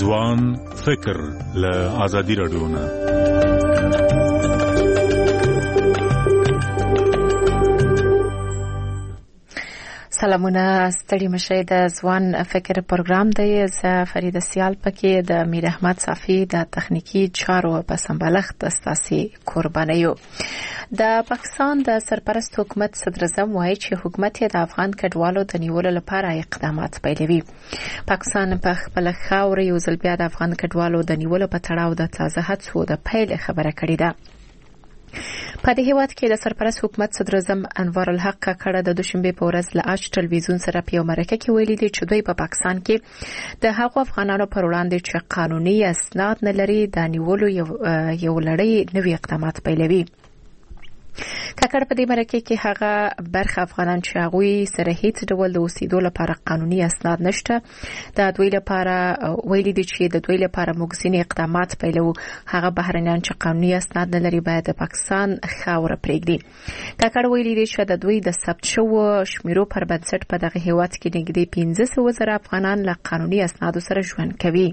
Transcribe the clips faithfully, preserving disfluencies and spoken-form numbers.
ځوان فکر له ازادي رادیو نه. سلامونه، ستړي مشئ. د ځوان فکر پروګرام دی. زه فریده سیال پکې د میر احمد صافی د تخنیکی چارو په سمبالښت ستاسي قرباني یو. د پاکستان د سرپرست حکومت صدر اعظم وایي چې حکومت یې د افغان کډوالو د نیولو لپاره اقدامات پیلوي. پاکستان په خپل خاورې یو ځل بیا د افغان کډوالو د نیولو په تړاو د تازه هڅو د پیل خبره کړې ده. په دې هیواد کې د سرپرست حکومت صدر اعظم انوار الحق کاکړ د دوشنبه په ورځ له اچ ټلویزیون سره په یو مرکه کې ویلي دي چې دوی په پاکستان کې د هغو افغانانو پر وړاندې چې قانوني اسناد نه لري د نیولو یو یو لړۍ نوي اقدامات پیلوي. کاکړ په دې مرکه کې هغه برخه افغانان چې هغوی سره هیڅ ډول د اوسېدو لپاره قانوني اسناد نشته د دوی لپاره ویلي دي چې د دوی لپاره موږ ځینې اقدامات پیلو. هغه بهرنیان چې قانوني اسناد نه لري باید د پاکستان خاوره پرېږدي. کاکړ ویلي دي چې د دوی د ثبت شوو شمیرو پر بنسټ په دغه هیواد کې نږدې پنځه سوه زره افغانان له قانوني اسنادو سره ژوند کوي.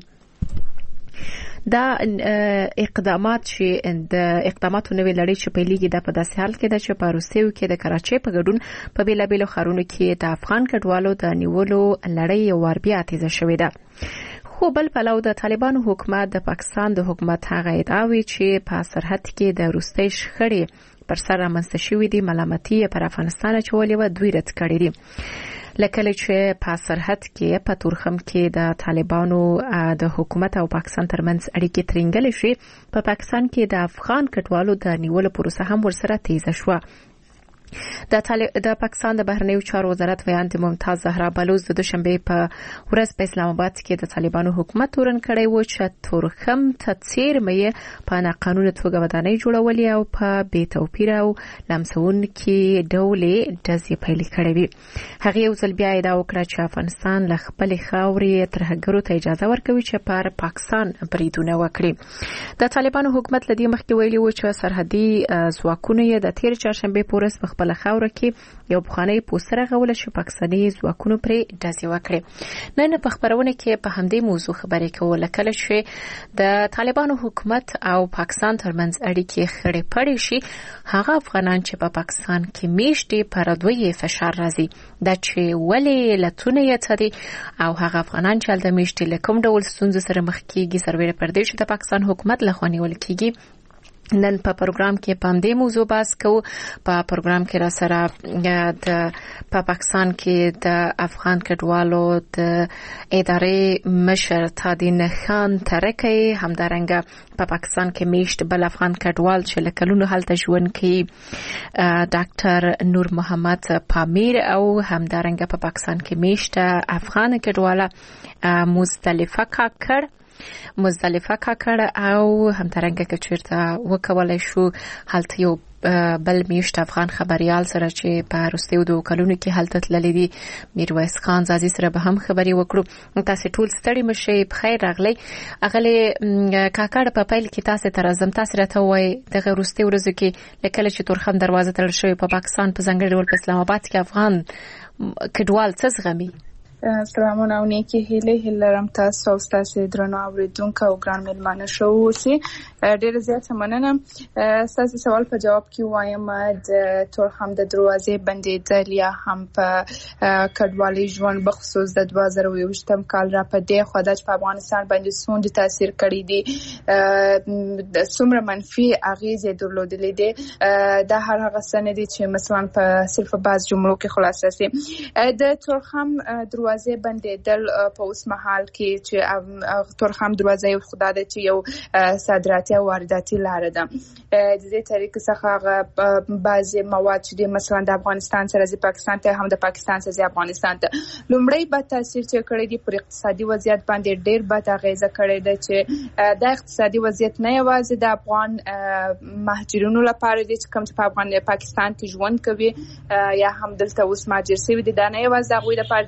دا اقدامات چې د اقداماتو نوې لړۍ چې پیلېږي د په داسې حال کې د چې په روسیو کې د کراچۍ په ګډون په بیلابیلو ښارونو کې د افغان کډوالو د نیولو لړۍ یو وار بیا تیزه شوې ده. خو بل پلو د طالبانو حکومت د پاکستان د حکومت هغه ادعاوې چې په سرحد کې د روسي شخړې پر سر رامنځته شوې دي ملامتي پر افغانستان اچولې و، دوی رد کړې دي. لکه چې په سرحد کې په تورخم کې د طالبانو د حکومت او پاکستان ترمنځ اړیکې ترنګل شي، په پاکستان کې د افغان کډوالو د نیولو پروسه هم ورسره تیزه شوه. د طالب د پاکستان د بهرنیو چارو وزارت ویاند ممتاز زهرا بلوچ د دوشنبه په ورځ په اسلام آباد کې د طالبانو حکومت تورن کړی و چې تورخم ته څیرمه په ناقانونه توګه ودانۍ جوړولې او په بې توپیر او لمسون کې ډولې دزې پیل کړې وي. هغه یو ځل بیا ادعا وکړه چې افغانستان له خپل خاورې ترهګرو ته اجازه ورکوي چې پر پاکستان بریدونه وکړي. د طالبانو حکومت لدی مخکې ویلي و چې سرحدي ځواکونه د تیر چهارشنبه په ورځ په خاوره کې یو بخاني پوسټر غوړل شو پاکستاني ځواکونو پرې ډزې وکړي. نن په خبرونه کې په همدې موضوع خبرې کوله کله چې د طالبانو حکومت او پاکستان ترمنځ اړیکې خړې پړې شي، هغه افغانان چې په پاکستان کې میشتي پر دوی فشار راځي دا چې ولې لتونه یې تدي او هغه افغانان چې د میشتي لکم ډول ستونزې سره مخ کیږي سرور پردیش د پاکستان حکومت لخوا نیول کیږي. نن په پروګرام کې په دې موضوع بحث کوو. په پروګرام کې را سره د په پاکستان کې د افغان کډوالو د ادارې مشر تادین خان ترکی همدارنګه په پاکستان کې میشت بل افغان کډوال چې لکلونو هلته ژوند کوي ډاکټر نور محمد پامیر او همدارنګه په پاکستان کې میشت افغان کډواله مزدلفه کاکړ مزدلفه کاکړ او همدارنګه که چیرته وکولای شو هلته یو بل میشت افغان خبريال سره چې په روسیو د کلونو کې هلته تللی دي میرویس خان زازي سره به هم خبري وکړو. تاسو ټول ستړي مشئ، بخیر راغلی. اغلی کاکړ په پیل کې تاسو تر ازم تاسو راته وای دغه روسي ورځو کې لکه چې تورخم دروازه تړل شوی په پاکستان په ځنګړي ډول په اسلام آباد کې افغان کډوال څه زغمي. سلامونه او نیکی هیله هیلرم تاسو او تاسو درنو اوریدونکو او ګران ملمانه شو اوسئ. ډېر زیات مننه. تاسو سوال په جواب کې وایم د تورخم د دروازې بندیدل یا هم په کډوالۍ ژوند بخصوص د دوه زره یوویشتم کال را په دې خو د افغانستان باندې څومره تاثیر کړی دی، د څومره منفي اغیزې درلودلې دي. دا هر هغه سند دي چې مثلا په صرف بعض جملو کې خلاصه سي. د تورخم دروازې بندیدل په اوس مهال کې چې تورخم دروازه یو خدای د چې یو صادراتي او وارداتي لار ده. د دې طریقې څخه بعضي مواد چې مثلا د افغانستان سره د پاکستان ته هم د پاکستان سره افغانستان ته لومړی به تاثیر چې کړی دی پر اقتصادي وضعیت باندې ډېر به اغیزه کړی ده چې د اقتصادي وضعیت نه یوازې د افغان مهاجرینو لپاره دي چې کوم چې په افغان پاکستان کې ژوند کوي یا هم دلته اوس مهاجر شوي دي، دا نه یوازې د هغوی لپاره دی بلکې دا د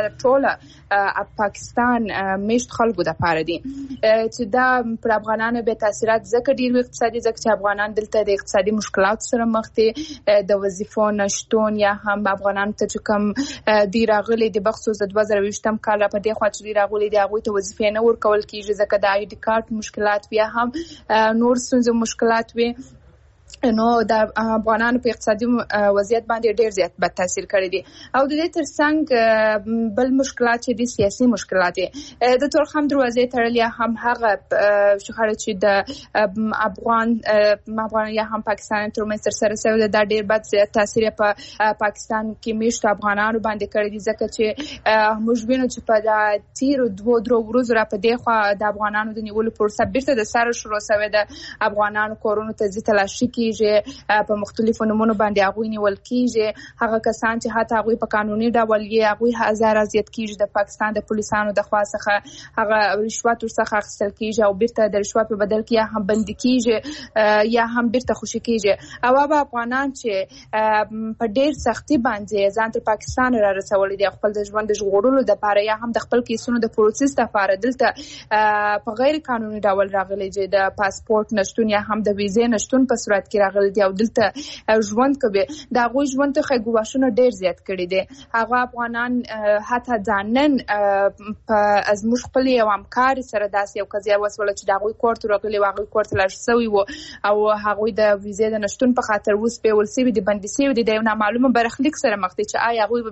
د ټوله پاکستان میشت خلکو د پاره دي چې دا پر افغانانو به تاثیرات ځکه ډیر اقتصادي ځکه چې افغانان دلته د اقتصادي مشکلات سره مخ دي د وظیفو نشټون یا هم افغانان ته کوم دی راغلي د بخصوص د دوه زره ویشتم کال په دې خوا چې راغلي دی هغه ته وظیفې نه ورکول کیږي ځکه د آی ډي کارت مشکلات بیا هم نور څه مشکلات وي نو د افغانانو په اقتصادي وضعیت باندې ډیر زیات بد تاثیر کړی دی او د دې ترڅنګ بل مشکلات چې دي سیاسي مشکلات دي د تورخم دروازې تړل هم هغه شخړه چې د افغان افغان یا هم پاکستان ترمنځ تر سره شوی دا ډیر بد تاثیر په پاکستان کې میشت افغانانو باندې کړی دی ځکه چې موږ وینو چې په تیر دوه درو ورځې را په دې خوا د افغانانو د نیولو پروسه بیرته د سره شروع شوې ده افغانانو کورونو ته ځي تلاشي کیږي په مختلفو نمونه باندې هغه نیول کیږي هغه کسان چې حتی هغه په قانوني ډول یې هغه هزار ازیت کیږي د پاکستان د پولیسانو د خوا څخه هغه رشوت ورڅخه اخیستل کیږي او بیرته د رشوت په بدل کې یا هم بند کیږي یا هم بیرته خوشی کیږي او هغه افغانان چې په ډیر سختي باندې ځان تر پاکستان را رسولي دي خپل د ژوند د ژغورلو لپاره یا هم د خپل کیسونو د پروسس لپاره دلته په غیر قانوني ډول راغلي چې د پاسپورت نشټون یا هم د ویزې نشټون په صورت کې راغلي دي او دلته ژوند کوي دا غوي ژوند ته خګواشونه ډیر زیات کړي دي هغه افغانان حتی ځانن په از موږ خپل یو همکار سره داسې یو قضیه وسوله چې دا غوي کوړت راغلي واغوي کوړت لاش سوی وو او هغه د ویزې د نشټون په خاطر وس په ولسی دي بندي سوی دي د نامعلومه برخلیک سره مخ دي چې آیا هغه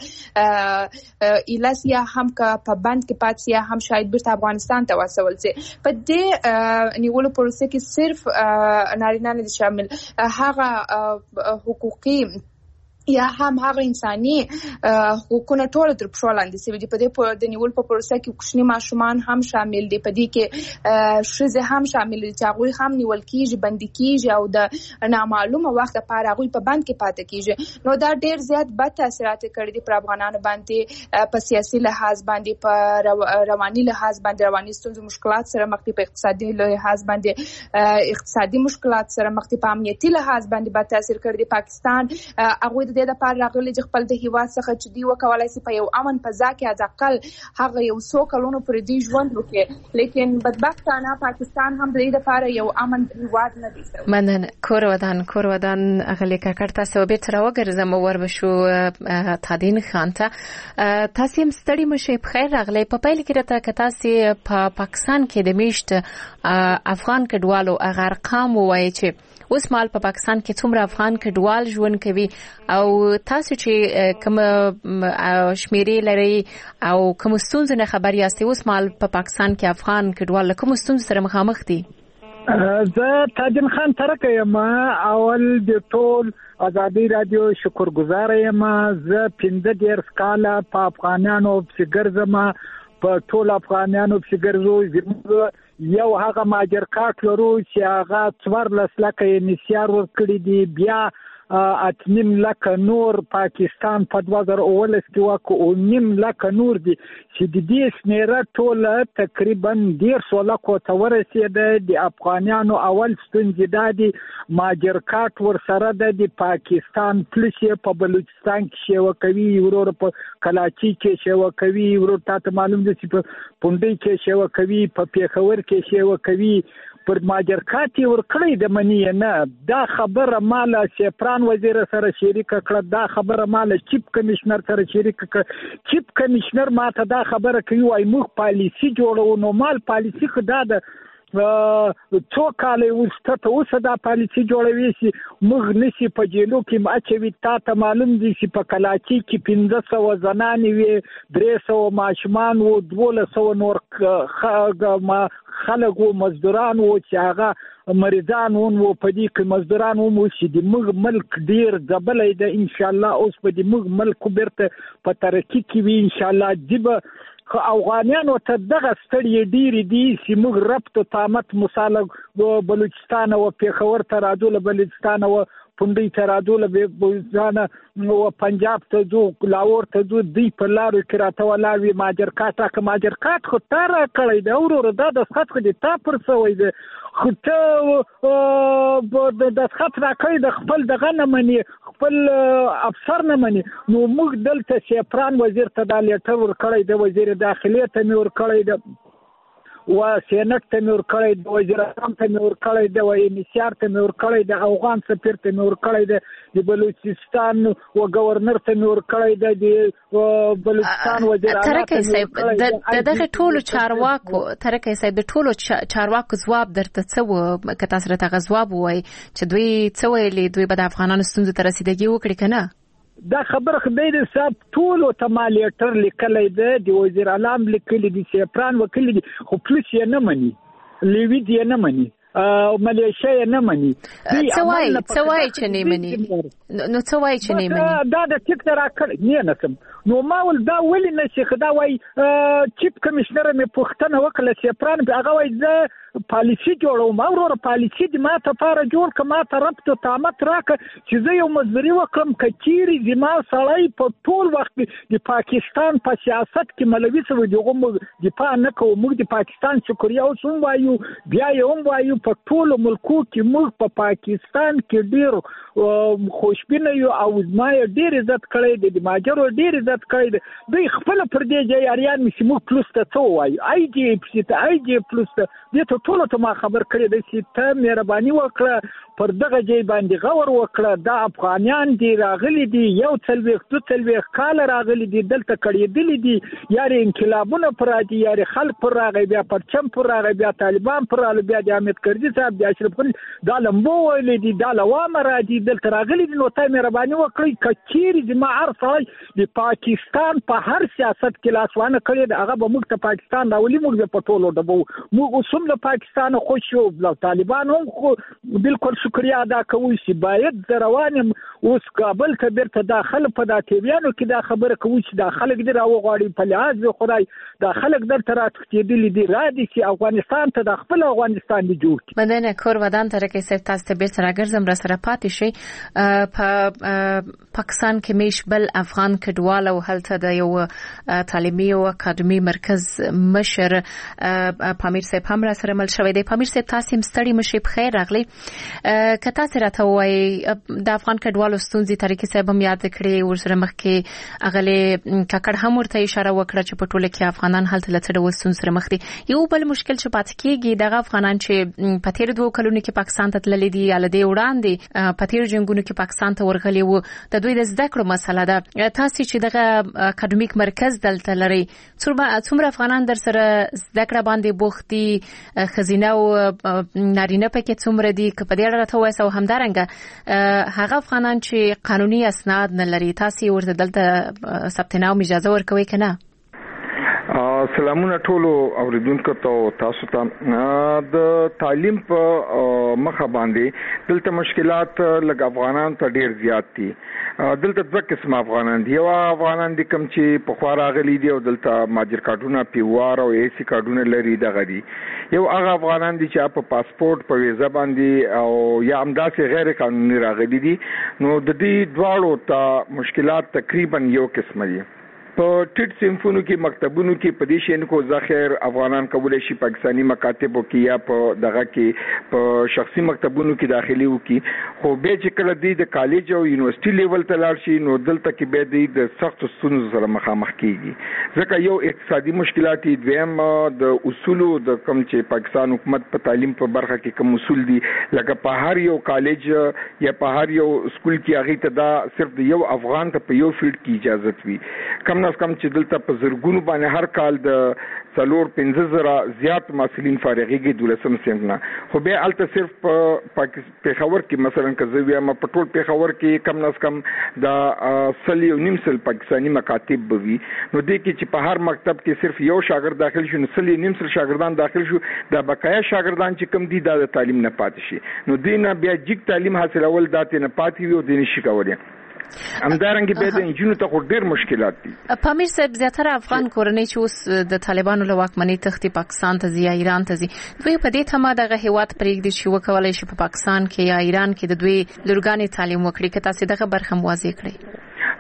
بیرته ایلاسیا هم کا په بند کې پاتې یا هم شاید بیرته افغانستان ته وسول سي په دې نیولو پروسه کې صرف نارینه نه شامل هغه حقوقي یا هم هغه انساني حقوقونه ټول تر پښو لاندې سوي دي په دې د نیول په پروسه کې کوچني ماشومان هم شامل دي په دې کې شزه هم شامل دي چې هغه هم نیول کیږي بندي کیږي او د نامعلومه وخت لپاره هغه په بند کې پاتې کیږي نو دا ډیر زیات بد تاثیرات کړي دي پر افغانانو باندې په سیاسي لحاظ باندې په رواني لحاظ باندې رواني ستونزې مشکلات سره مخ دي په اقتصادي لحاظ باندې اقتصادي مشکلات سره مخ دي په امنیتي لحاظ باندې بد تاثیر کړي دي پاکستان هغه د د پاره راغلي چې خپل د هیواد څخه چې دی وکولای شي په یو امن فضا کې ځکل هغه یو څو کلونو پر دې ژوند وکړي لیکن بدبختانه پاکستان هم د دې لپاره یو امن هیواد نه دی مننه کور ودان کور ودان اغلی کاکړ تاسو به تر وګرځم ور بشو تادین خان ته تاسو هم ستړي مشه په خیر راغلی په پیل کې راته که تاسو په پاکستان کې د میشت افغان کډوالو هغه ارقام وایي چې اوس مال په پاکستان کې څومره افغان کډوال ژوند کوي او تاسو چې کوم شمیرې لري او کوم ستونزې نه خبر یاستئ اوس مال په پاکستان کې افغان کډوال کوم ستونزې سره مخامخ دي زه تاجن خان ترکه یم اول د ټول ازادي رادیو شکرګزار یم زه پنځه ډیر سکاله په افغانانو فګرزم په ټول افغانانو فګرزو یو هغه ماجر کاټ لرو چې هغه څوار لسلکه نسیار ورکړي دي بیا اتنیم لکه نور پاکستان په دوه زره اوولس کې واکو او نیم لکه نور دي چې د دې شمیره ټوله تقریبا ډیر سوله کو ته ورسېده د افغانانو اول ستونزې دا دي ماجر کاټ ورسره د پاکستان پولیس په بلوچستان کې شیوه کوي ورور په کلاچي کې شیوه کوي ورور ته معلوم دي چې په پونډي کې شیوه کوي په پیښور کې شیوه کوي پر ماجر کاټي ورکړی د منی نه دا خبره مال سپران وزیر سره شریک کړه دا خبره مال چیف کمشنر سره شریک کړه چیف کمشنر ماته دا خبره کوي وايي موږ پالیسی جوړو نو مال پالیسی خدا د څو کال وسته اوس دا پالیسی جوړوي چې موږ نشي په جیلو کې ماچوي تا ته معلوم دي چې په کلاچي کې پنځه سوه زنانې وي درې سوه ماشومان وو دولس سوه نور خلک وو مزدوران وو چې هغه مریضان وو په دې کې مزدوران وو چې د موږ ملک ډیر ځبلې ده ان شاء الله اوس په دې موږ ملک بیرته په ترقی کې وي ان شاء الله دیبه افغانانو ته دغه ستړي ډیر دي چې موږ ربط تامت مصالح بلوچستان او پیښور ته راځو له بلوچستان او پونډي ته راځو له بلوچستان او پنجاب ته ځو لاهور ته ځو دی په لارو کې راته ولاوي ماجر کاټه که ماجر کاټ خو تاره کړی دا ورور دا د خط خو دې تا پر سوی دی ته د خط راکړی د خپل دغه نه مني خپل افسر نه مني نو موږ دلته سیپران وزیر ته دا لیټر ورکړی د وزیر داخلي ته مې ورکړی د و سینټ ته مې ورکړی د وزیر اعظم ته مې ورکړی د وینسیار ته مې ورکړی د افغان سفیر ته مې ورکړی د بلوچستان و گورنر ته مې ورکړی د بلوچستان وزیر اعلی ترکه صاحب د دغه ټولو چارواکو ترکه صاحب د ټولو چارواکو ځواب درته څه و که تاسو راته ځواب وای چې دوی څه ویلي دوی به د افغانانو ستونزو ته رسیدګي وکړي کنه دا خبره خدای دې صاحب ټول ته مالیټر لیکلې ده د وزیر اعظم لیکلې دي سیپران وکړي دي خو پولیس یې نه مني لیوی دې نه مني او ملیشیا یې نه مني څه وایي څه وایي چې نه مني نو څه وایي چې نه مني دا د ټیک را کړ نه نسم نو ما ول دا ولې نشي خدا وای چیف کمشنر مې پوښتنه وکړه سیپران هغه وای زه پالیسی جوړوم او ورو پالیسی د ما ته فار جوړ کما ته ربط او تامت راک چې زه یو مزوري وکړم کچيري زما سړی په ټول وخت د پاکستان په سیاست کې ملوي سو دغه دفاع نه کوو موږ د پاکستان شکریا اوسم وایو بیا یې هم وایو په ټول ملکو کې موږ په پا پاکستان کې ډیر خوشبینه یو او زما ډیر عزت کړی د ماجرو ډیر عزت کړی دوی خپل پر دې ځای اریان مې موږ پلس ته څو وایو آی جی پلس ته آی جی پلس ته دې ته ټول ته ما خبر کړی د چې ته مهرباني وکړه پر دغه ځای باندې غور وکړه دا افغانان دي راغلي دي یو څلويخ دو څلويخ کال راغلي دي دلته کړیدلي دي یاري انقلابونه پر راځي یاري خلک پر راغی بیا پرچم پر راغی بیا طالبان پر راغی بیا د احمد کرزي صاحب د اشرف غني دا لمبو ویلي دي دا لوامه راځي دلته راغلي دي نو ته مهرباني وکړئ کچيري زما ارسای د پاکستان په هر سیاست کې لاسوانه کړی هغه به موږ ته پاکستان راولي موږ په ټولو دبو موږ اوسم له پاکستان خو شو له طالبان هم خو بالکل شکریا ادا کوي چې باید روانم اوس کابل ته بیرته داخله په داتیانو کې دا خبره کوي چې دا خلک دی راوغاړي په لحاظ به خدای دا خلک درته راتښتېدلي دي را دي چې افغانستان ته د خپل افغانستان دی جوړ کړي مدنه کور ودان تر کې سپ تاسو ته بیرته راګرځم را سره پاتې شي په پاکستان کې میش بل افغان کډوال او هلته د یو تعلیمي او اکاډمي مرکز مشر پامیر صاحب هم را سره مل شوی دی پامیر صاحب تاسو هم ستړي مشي په خیر راغلی کته سره ته وای د افغان کډوالو ستونزې طریقې صاحب هم یاد کړی ورسره مخ کې اغله ککړ هم ورته اشاره وکړه چې په ټوله کې افغانان هلته لته د وسون سره مخ دي یو بل مشکل چې پات کېږي دغه افغانان چې په تیر دوه کلونو کې پاکستان ته تللي دي یا لدی وړاندې په تیر جنگونو کې پاکستان ته ورغلي وو د دوی د زده کړو مسله ده تاسو چې دغه اکاډمیک مرکز دلته لري څومره افغانان در سره زده کړه باندې بوختي خزینه او نارینه پکې څومره دي که په دې اړه راته وایي او همدارنګه هغه افغانان چې قانوني اسناد نه لري تاسو ورته دلته ثبت نام اجازه ورکوي کنه سلامونه ټولو اوریدونکو ته تاسو ته د تعلیم په مخه باندې دلته مشکلات لږ افغانان ته ډیر زیات دي دلته دوه قسم افغانان دي یو افغانان دي کوم چې په خوا راغلي دي او دلته ماجر کارتونه پیوار او ایسی کارتونه لري دغه دي یو هغه افغانان دي چې په پاسپورت په ویزا باندې او یا همداسې غیر قانوني راغلي دي نو د دې دواړو ته مشکلات تقریبا یو قسم دي په ټیټ صنفونو کې مکتبونو کې په دې شین کو ظاهر افغانان کولای شي پاکستانی مکاتب کې یا په دغه کې په شخصي مکتبونو کې داخلي وکي خو به چې کله د کالج او یونیورسيټي لیول ته لاړ شي نو دلته کې به د سخت ستونزو سره مخامخ کیږي ځکه یو اقتصادي مشکلات دي دویم د اصول د کوم چې پاکستان حکومت په تعلیم په برخه کې کوم اصول دي لکه په هر یو کالج یا په هر یو سکول کې هغه ته دا صرف د یو افغان ته په یو فیلډ کې اجازه وي کم ناس کم چې دلته په زرګونو باندې هر کال د څلور پنځه زره زیات محصلین فارغيږي دولسم صنف نه خو به الته صرف په پیښور کې مثلا کزویا ما په ټول پیښور کې کم ناس کم د سلی او نیمسل پاکستانی مکاتب بوي نو دې کې چې په هر مکتب کې صرف یو شاګرد داخل شي نو سلی نیمسل شاګردان داخل شو د بقایا شاګردان چې کم دي د تعلیم نه پاتې شي نو دینه بیا جګ تعلیم حاصلول داتې نه پاتې وي او د نشي کولای همدارنګه به د انجینو ته ډېر مشکلات دي پامیر صاحب زیاتره افغان کورنۍ چې اوس د طالبانو له واکمنۍ تختی پاکستان ته ځي یا ایران ته ځي دوی په دې تمه دغه هیواد پرېږدي چې وکولای شي په پاکستان کې یا ایران کې د دوی لورګانې تعلیم وکړي که تاسو دغه برخه موازی کړئ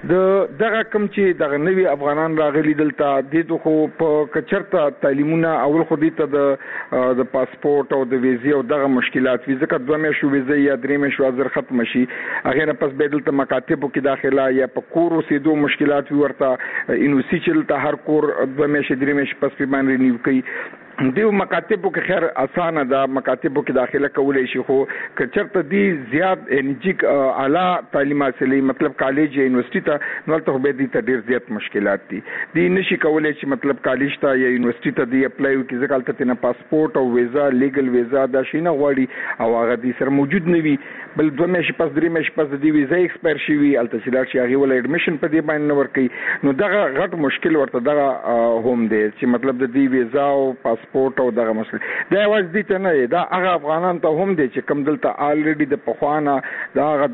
د دغه کم چې دغه نوی افغانان راغلي دلته د خو په کچرته تعلیمونه اول خو دې ته د د پاسپورت او د ویزې او دغه مشکلات وي ځکه دوه میاشتو ویزه یا درې میاشتو ازر ختم شي هغه نه پس به دلته مکاتبو کې داخله یا په کور اوسېدو مشکلات وي ورته انوسی چې ته هر کور دوه میاشتې درې میاشتې پس په باندې نیو کوي دیو مکاتبو کې خیر اسانه ده مکاتبو کې داخله کولای شي خو کچرته دی زیات انجیک اعلی تعلیم حاصلې مطلب کالج یا یونیورسيټي ته نو ته به دي ته ډیر زیات مشکلات دي دی نشي کولای چې مطلب کالج ته یا یونیورسيټي ته دی اپلای وکړي ځکه ته نه پاسپورت او ویزا لیګل ویزا دا شي نه غواړي او هغه دي سره موجود نه وي بل دوه میاشتې پس درې میاشتې پس د دې ویزا ایکسپایر شي وي الته چې شي هغه ول اډمیشن په دې باندې نه ورکړي نو دغه غټ مشکل ورته دغه هوم دی چې مطلب د دې ویزا او پاسپورت او دغه مسله دا واز دي ته نه دا هغه افغانان ته هم دي چې کم دلته الریډي د پخوانه دا هغه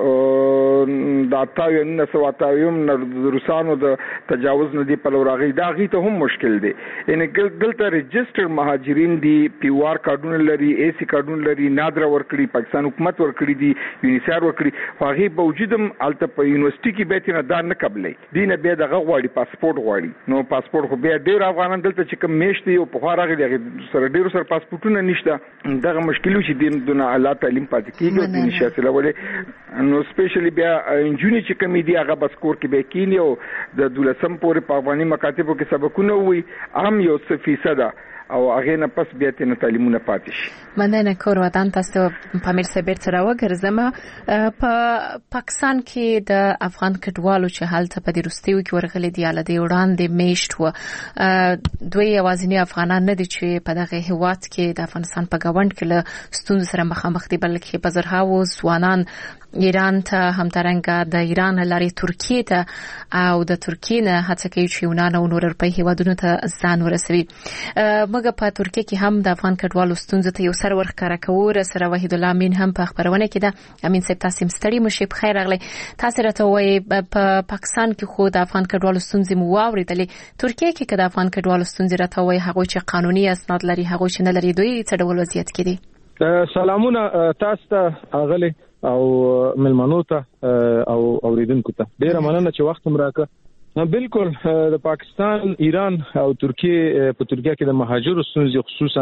د د اتاوی نه سو اتاویم نه روسانو د تجاوز نه دی په لورغي دا غي ته هم مشکل دی ان دلته ريجستر مهاجرین دي پی او آر کارډونه لري اي سي کارډونه لري نادره ورکړي پاکستان حکومت ورکړي دي یونیسار ورکړي هغه په وجودم الته په یونیورسيټي کې به تنه دا نه قبلې دینه به دغه غواړي پاسپورت غواړي نو پاسپورت خو به ډیر افغانان دلته چې کوم میشتي او په خارغه دغه سره ډیر سره پاسپورتونه نشته دغه مشکلو چې دین دونه اعلی تعلیم پاتې کیږي د نشاله ولې نو سپیشلی بیا انجونی چې کمیډي هغه بس کور کې به کینی او د دولسم پورې په افغاني مکاتبو کې سبقونه وي عام یو څه فیصد او هغه نه پس بیا تنه تعلیمونه پاتې شي مننه کور وطن تاسو په امیر سبیر سره وګرځم په پاکستان کې د افغان کډوالو چې حالت په دروستیو کې ورغلي دی اله دی وړاندې میشت و دوی اوازنی افغانان نه دي چې په دغه هیواد کې د افغانستان په گاوند کې له ستونزو سره مخامخ دي بلکې په زرهاو ځوانان ایران ته همدارنګه د ایران لاري ترکیه ته او د ترکیه نه هڅه کوي چې یونان او نور اروپایي هیوادونو ته ځان ورسوي موږ په ترکیه کې هم د افغان کډوالو ستونزو ته یو سر ورخاره کوو سره وحید الله امین هم په خبرونه کې ده امین صاحب تاسو مستری مو شي بخیر اغلی تاسو راته وایي په پاکستان کې خو د افغان کډوالو ستونزې مو واوریدلې ترکیه کې که د افغان کډوالو ستونزې راته وایي هغه چې قانوني اسناد لري هغه چې نه لري دوی څه ډول وضعیت کې دي سلامونه تاسو ته اغلی او ملمنو ته او اوریدونکو ته ډیره مننه چې وخت مراکه بالکل د پاکستان ایران او ترکیه په ترکیه کې د مهاجرو ستونزې خصوصا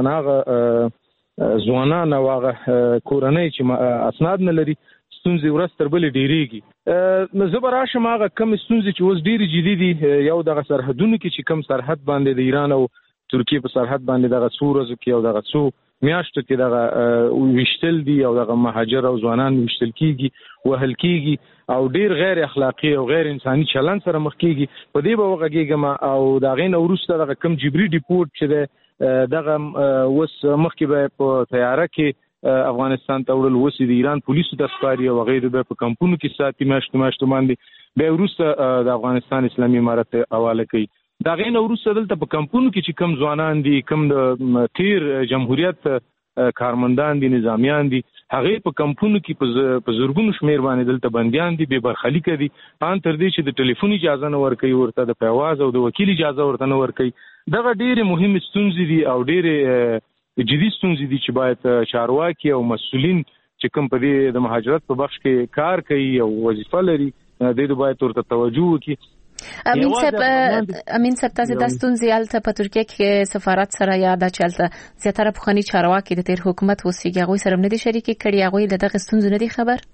هغه ځوانان او هغه کورنۍ چې اسناد نه لري ستونزې ورځ تر بلې ډیریږي زه به راشم هغه کم ستونزې چې اوس ډیرې جدي دي یو دغه سرحدونو کې چې کم سرحد باندې د ایران او ترکیه په سرحد باندې دغه څو ورځو کې او دغه څو میاشتو کې دغه وشتل دي او دغه مهاجر او ځوانان وشتل کیږي وهل کیږي او ډیر غیر اخلاقی او غیر انساني چلن سره مخ کیږي په دې به وغږیږم او دا غین ورسته دغه کم جبري ډیپورت چې دغه وس مخ کې به په تیاره کې افغانستان ته وړل وسی د ایران پولیسو د سپاری او غیر به په کمپونو کې ساتي ماشته ماشته باندې به ورسته د افغانستان اسلامي امارت حواله کوي دا غین ورسته دلته په کمپونو کې چې کم ځوانان دي کم د تیر جمهوریت کارمندان دي نظامیان دي هغه په کمپونو کې په زورګونو شمیر باندې دلته بنديان دي به برخلیک دي ان تر دې چې د ټلیفون اجازه نه ورکوي ورته د پرواز او د وکیل اجازه ورته نه ورکوي دغه ډېری مهم ستونزې دي او ډېری جدي ستونزې دي چې باید چارواکي او مسؤلین چې کوم په دې د مهاجرت په بخش کې کار کوي او وظیفه لري د دې باید ورته توجه وکړي امین صاحب امین صاحب تاسو د ستونزې الته په ترکیه کې سفارت سره یا د چلته زیاتره پخوانی چارواکي د تیر حکومت وسیږي هغه سره نه دي شریک کړي هغه دغه ستونزې نه دي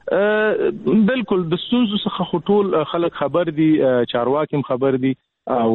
خبر بالکل د ستونزو څخه ټول خلک خبر دي چارواکي هم خبر دي او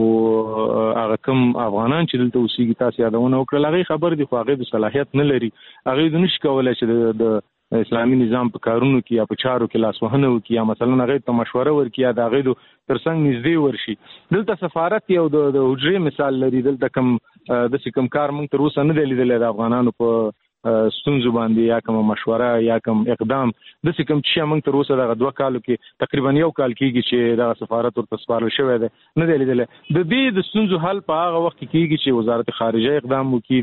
هغه کوم افغانان چې دلته وسیږي تاسو یادونه وکړه هغه خبر دي خو هغه د صلاحیت نه لري هغه د نش کولای چې د اسلامي نظام په کارونو کې یا په چارو کې لاسوهنه وکړي یا مثلا هغه ته مشوره ورکړي یا د هغه ترڅنګ نږدې ورشي دلته سفارت یو د حجرې مثال لري دلته کوم د کوم کار موږ تر اوسه نه دی لیدلی د افغانانو په ستونزو باندې یا کوم مشوره یا کوم اقدام د کوم چې موږ تر اوسه دغه دوه کالو کې تقریبا یو کال کېږي چې د سفارت ورته سپارل شوی دی نه دی لیدلی د دې د ستونزو حل په هغه وخت کې کېږي چې وزارت خارجه اقدام وکړي د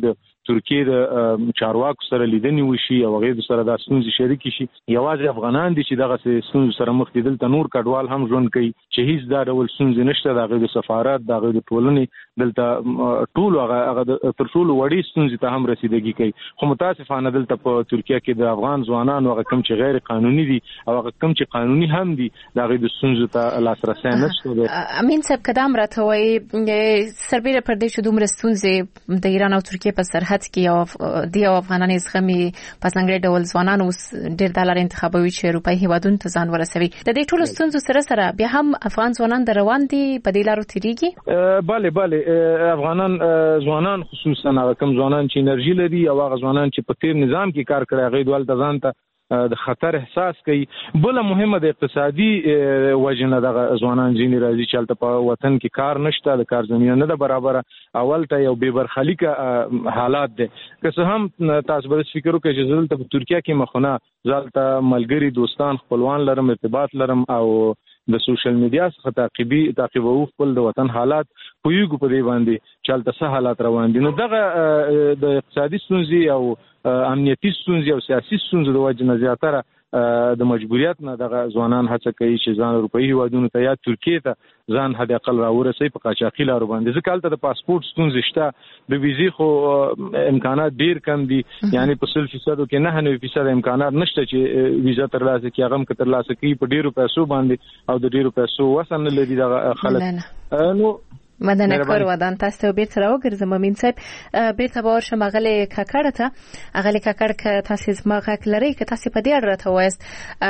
ترکیه د چارواکو سره لیدنې وشي او هغه سره د ستونزې شریک شي. یوازې افغانان دي چې دغه ستونزې سره مخ دي. دلته نور کډوال هم ژوند کوي چې هیڅ دا ډول ستونزې نشته. دغه د سفارت دغه د ټولنې دلته ټول هغه تر ټولو وړي ستونزې ته هم رسیدګي کوي. خو متاسفانه دلته په ترکیه کې د افغان ځوانانو هغه کم چې غیر قانوني دي او هغه کم چې قانوني هم دي دغه د ستونزو ته لاسرسي نشته. امین صاحب کدام راته وایي سربېره پر دې چې دومره ستونزې د ایران او ترکیه په سرحد کې او د افغانانو زغمي په څنګه ډول ځوانانو ډېر د لار انتخابوي چې اروپאי هیوادونو ته ځان ورسوي. د دې ټولو ستونزو سره سره بیا هم افغان ځوانان د روان دي په دې لارو تیریږي. bale bale افغانان ځوانان خصوصا هغه کم ځوانان چې انرژي لري او هغه ځوانان چې په تیر نظام کې کار کړی هغه ډول د ځان ته د خطر احساس کوي. بل مهمه د اقتصادي وجنه د ځوانان ځینې راځي چې البته په وطن کې کار نشته، د کار زمینه نه ده برابر. اول ته یو بې برخلیکه حالات دي. که څه هم تاسو به فکر وکړئ چې دلته په ترکیه کې مخونه ځالته ملګری دوستان خپلوان لرم، ارتباط لرم او د سوشل میډیا څخه تعقیبي تعقیبو خپل د وطن حالات پویګو په دی باندې چالتہ څه حالات روان دي. نو دغه د اقتصادي ستونزې او امنیتي ستونزې او سیاسي ستونزې د وجه نه زیاتره د مجبوریت نه دغه ځوانان هڅه کوي چې ځان اروپאי هیوادونو ته یا ترکیه ته ځان حد اقل راورسي په قاچاقي لارو باندې. ځکه هلته د پاسپورت ستونزې شته، د ویزې خو امکانات ډیر کم دي، یعنی په سل فیصدو کې نه نوي فیصد امکانات نشته چې ویزا ترلاسه کړي. هغه هم که ترلاسه کوي په ډیرو پیسو باندې او د ډیرو پیسو وسن نه لري دغه خلک. نو مدنه کور ودان تاسو ته بیرته راوګرځم. امین صاحب بیرته به ورشم غلې کاکړ ته. غلې کاکړ ک تاسو زما غک لري ک تاسو په دې اړه راته وایست.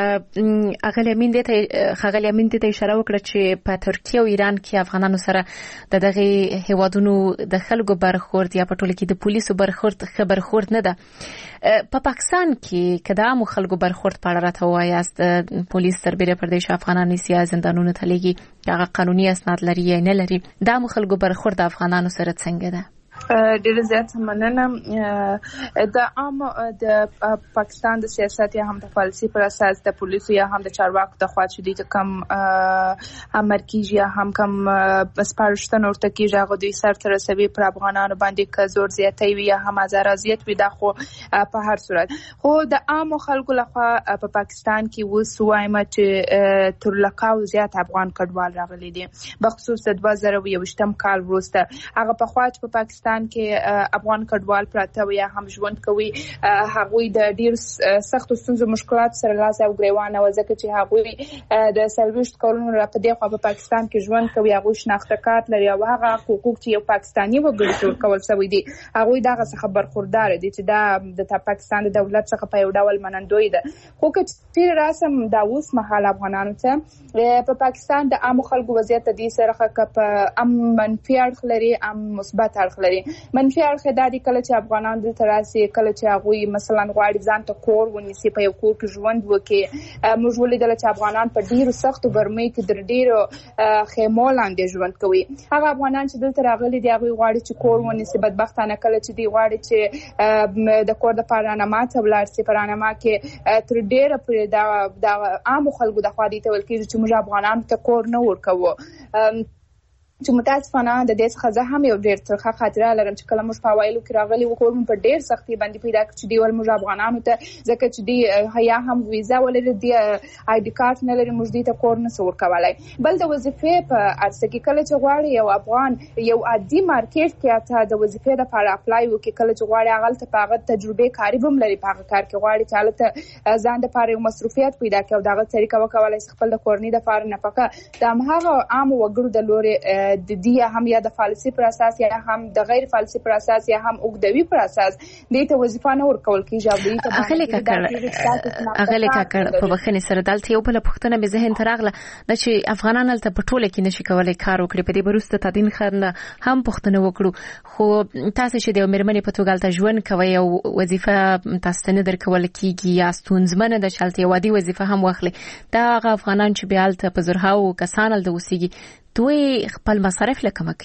غلې امین دې ته غلې امین دې ته اشاره وکړه چې په ترکیه او ایران کې افغانانو سره د دغه هیوادونو د خلکو برخورد یا په ټوله کې د پولیسو برخورد خبر خورد نه ده. په پاکستان کې کدا مو خلکو برخورد په اړه راته وایست. پولیس سربېره پردیش افغانان سیا زندانونو ته لګي هغه قانوني اسناد لري یا نه لري. دا مو خلکو برخورد افغانانو سره څنګه ده؟ ډېر زیات مننه. د عام د پاکستان د سیاست یا هم د پالیسي پر اساس د پولیسو یا هم د چارواکو د خوا چې د کم امر کیږي یا هم کم سپارښتنه ورته کیږي هغه دوی سر ته رسوي پر افغانانو باندې که زور زیاتی وي یا هم ازارازیت وي. دا خو په هر صورت خو د عام خلکو لخوا په پاکستان کې اوس وایم چې تر لکاو زیات افغان کډوال راغلي دي، بخصوص د دوه زره یوویشتم کال وروسته. هغه په خوا په پاکستان کې افغان کډوال پراته یا هم ژوند کوي، هغوی د ډیر سختو ستونزو مشکلات سره لاس او ګریوان او ځکه چې هغوی د سلويشت کولونو را په دې خوا په پاکستان کې ژوند کوي، هغوی شناخته کارت لري او هغه حقوق چې یو پاکستاني وګړي تور کول شوی دي هغوی دغه څخه برخوردار دي چې دا د پاکستان د دولت څخه په یو ډول منندوی ده. خو که چې راسم دا اوس مهال افغانانو ته په پاکستان د عام خلکو وضعیت د دې سره که ام منفي اړخ لري ام مثبت اړخ لري. منفي اړخ دا دی کله چې افغانان دلته راسي، کله چې هغوی مثلا غواړي ځان ته کور ونیسي، په یو کور کې ژوند وکړي. موږ ولیدل چې افغانان په ډیرو سختو ګرمۍ کې در ډیرو خیمو لاندې ژوند کوي. هغه افغانان چې دلته راغلي دي هغوی غواړي چې کور ونیسي. بدبختانه کله چې دی غواړي چې د کور د پارانما ته ولاړ سي، پارانما کې تر ډیره پرې د عامو خلکو د خوا دي ته ویل کېږي چې موږ افغانانو ته کور نه ورکوو. چې متاسفانه د دې څخه زه هم یو ډېر ترخه خاطره لرم چې کله موږ په اوایلو کې راغلي وو کور مو په ډېر سختۍ باندې پیدا کړ چې دی ول موږ افغانانو ته ځکه چې دی یا هم ویزا ولري دی آی ډي کارت نه لري موږ دې ته کور نه څور کولای. بل د وظیفې په ارزه کې کله چې غواړي یو افغان یو عادي مارکیټ کې ته د وظیفې لپاره اپلای وکړي، کله چې غواړي هغه ته په هغه تجربه کاری هم لري، په هغه کار کې غواړي چې هغه ځان د لپاره یو مصروفیت پیدا کړي او دغه طریقه وکولای خپل د کورنۍ د لپاره نفقه د هغه عام وګړو د لوري د دې هم یا د فالسي پر اساس یا هم د غیر فالسي پر اساس یا هم اوګدوي پر اساس دې ته وظیفه نه ورکول کیږي. او دې ته اغلی کاکړ اغلی کاکړ په بخښنې سره دلته یو بل پښتنه به ذهن تراغله د چې افغانان ته په ټوله کې نشي کولای کار وکړي. په دې بروسته تدین خرنه هم پښتنه وکړو، خو تاسو چې د مېرمنې په توګه ته ژوند کوي او وظیفه تاسو نه درکول کیږي یا ستونزمنه د چلته وادي وظیفه هم واخلي. دا افغانان چې بیالته په زرهاو کسان له اوسېږي دوی خپل مصارف لکه مکي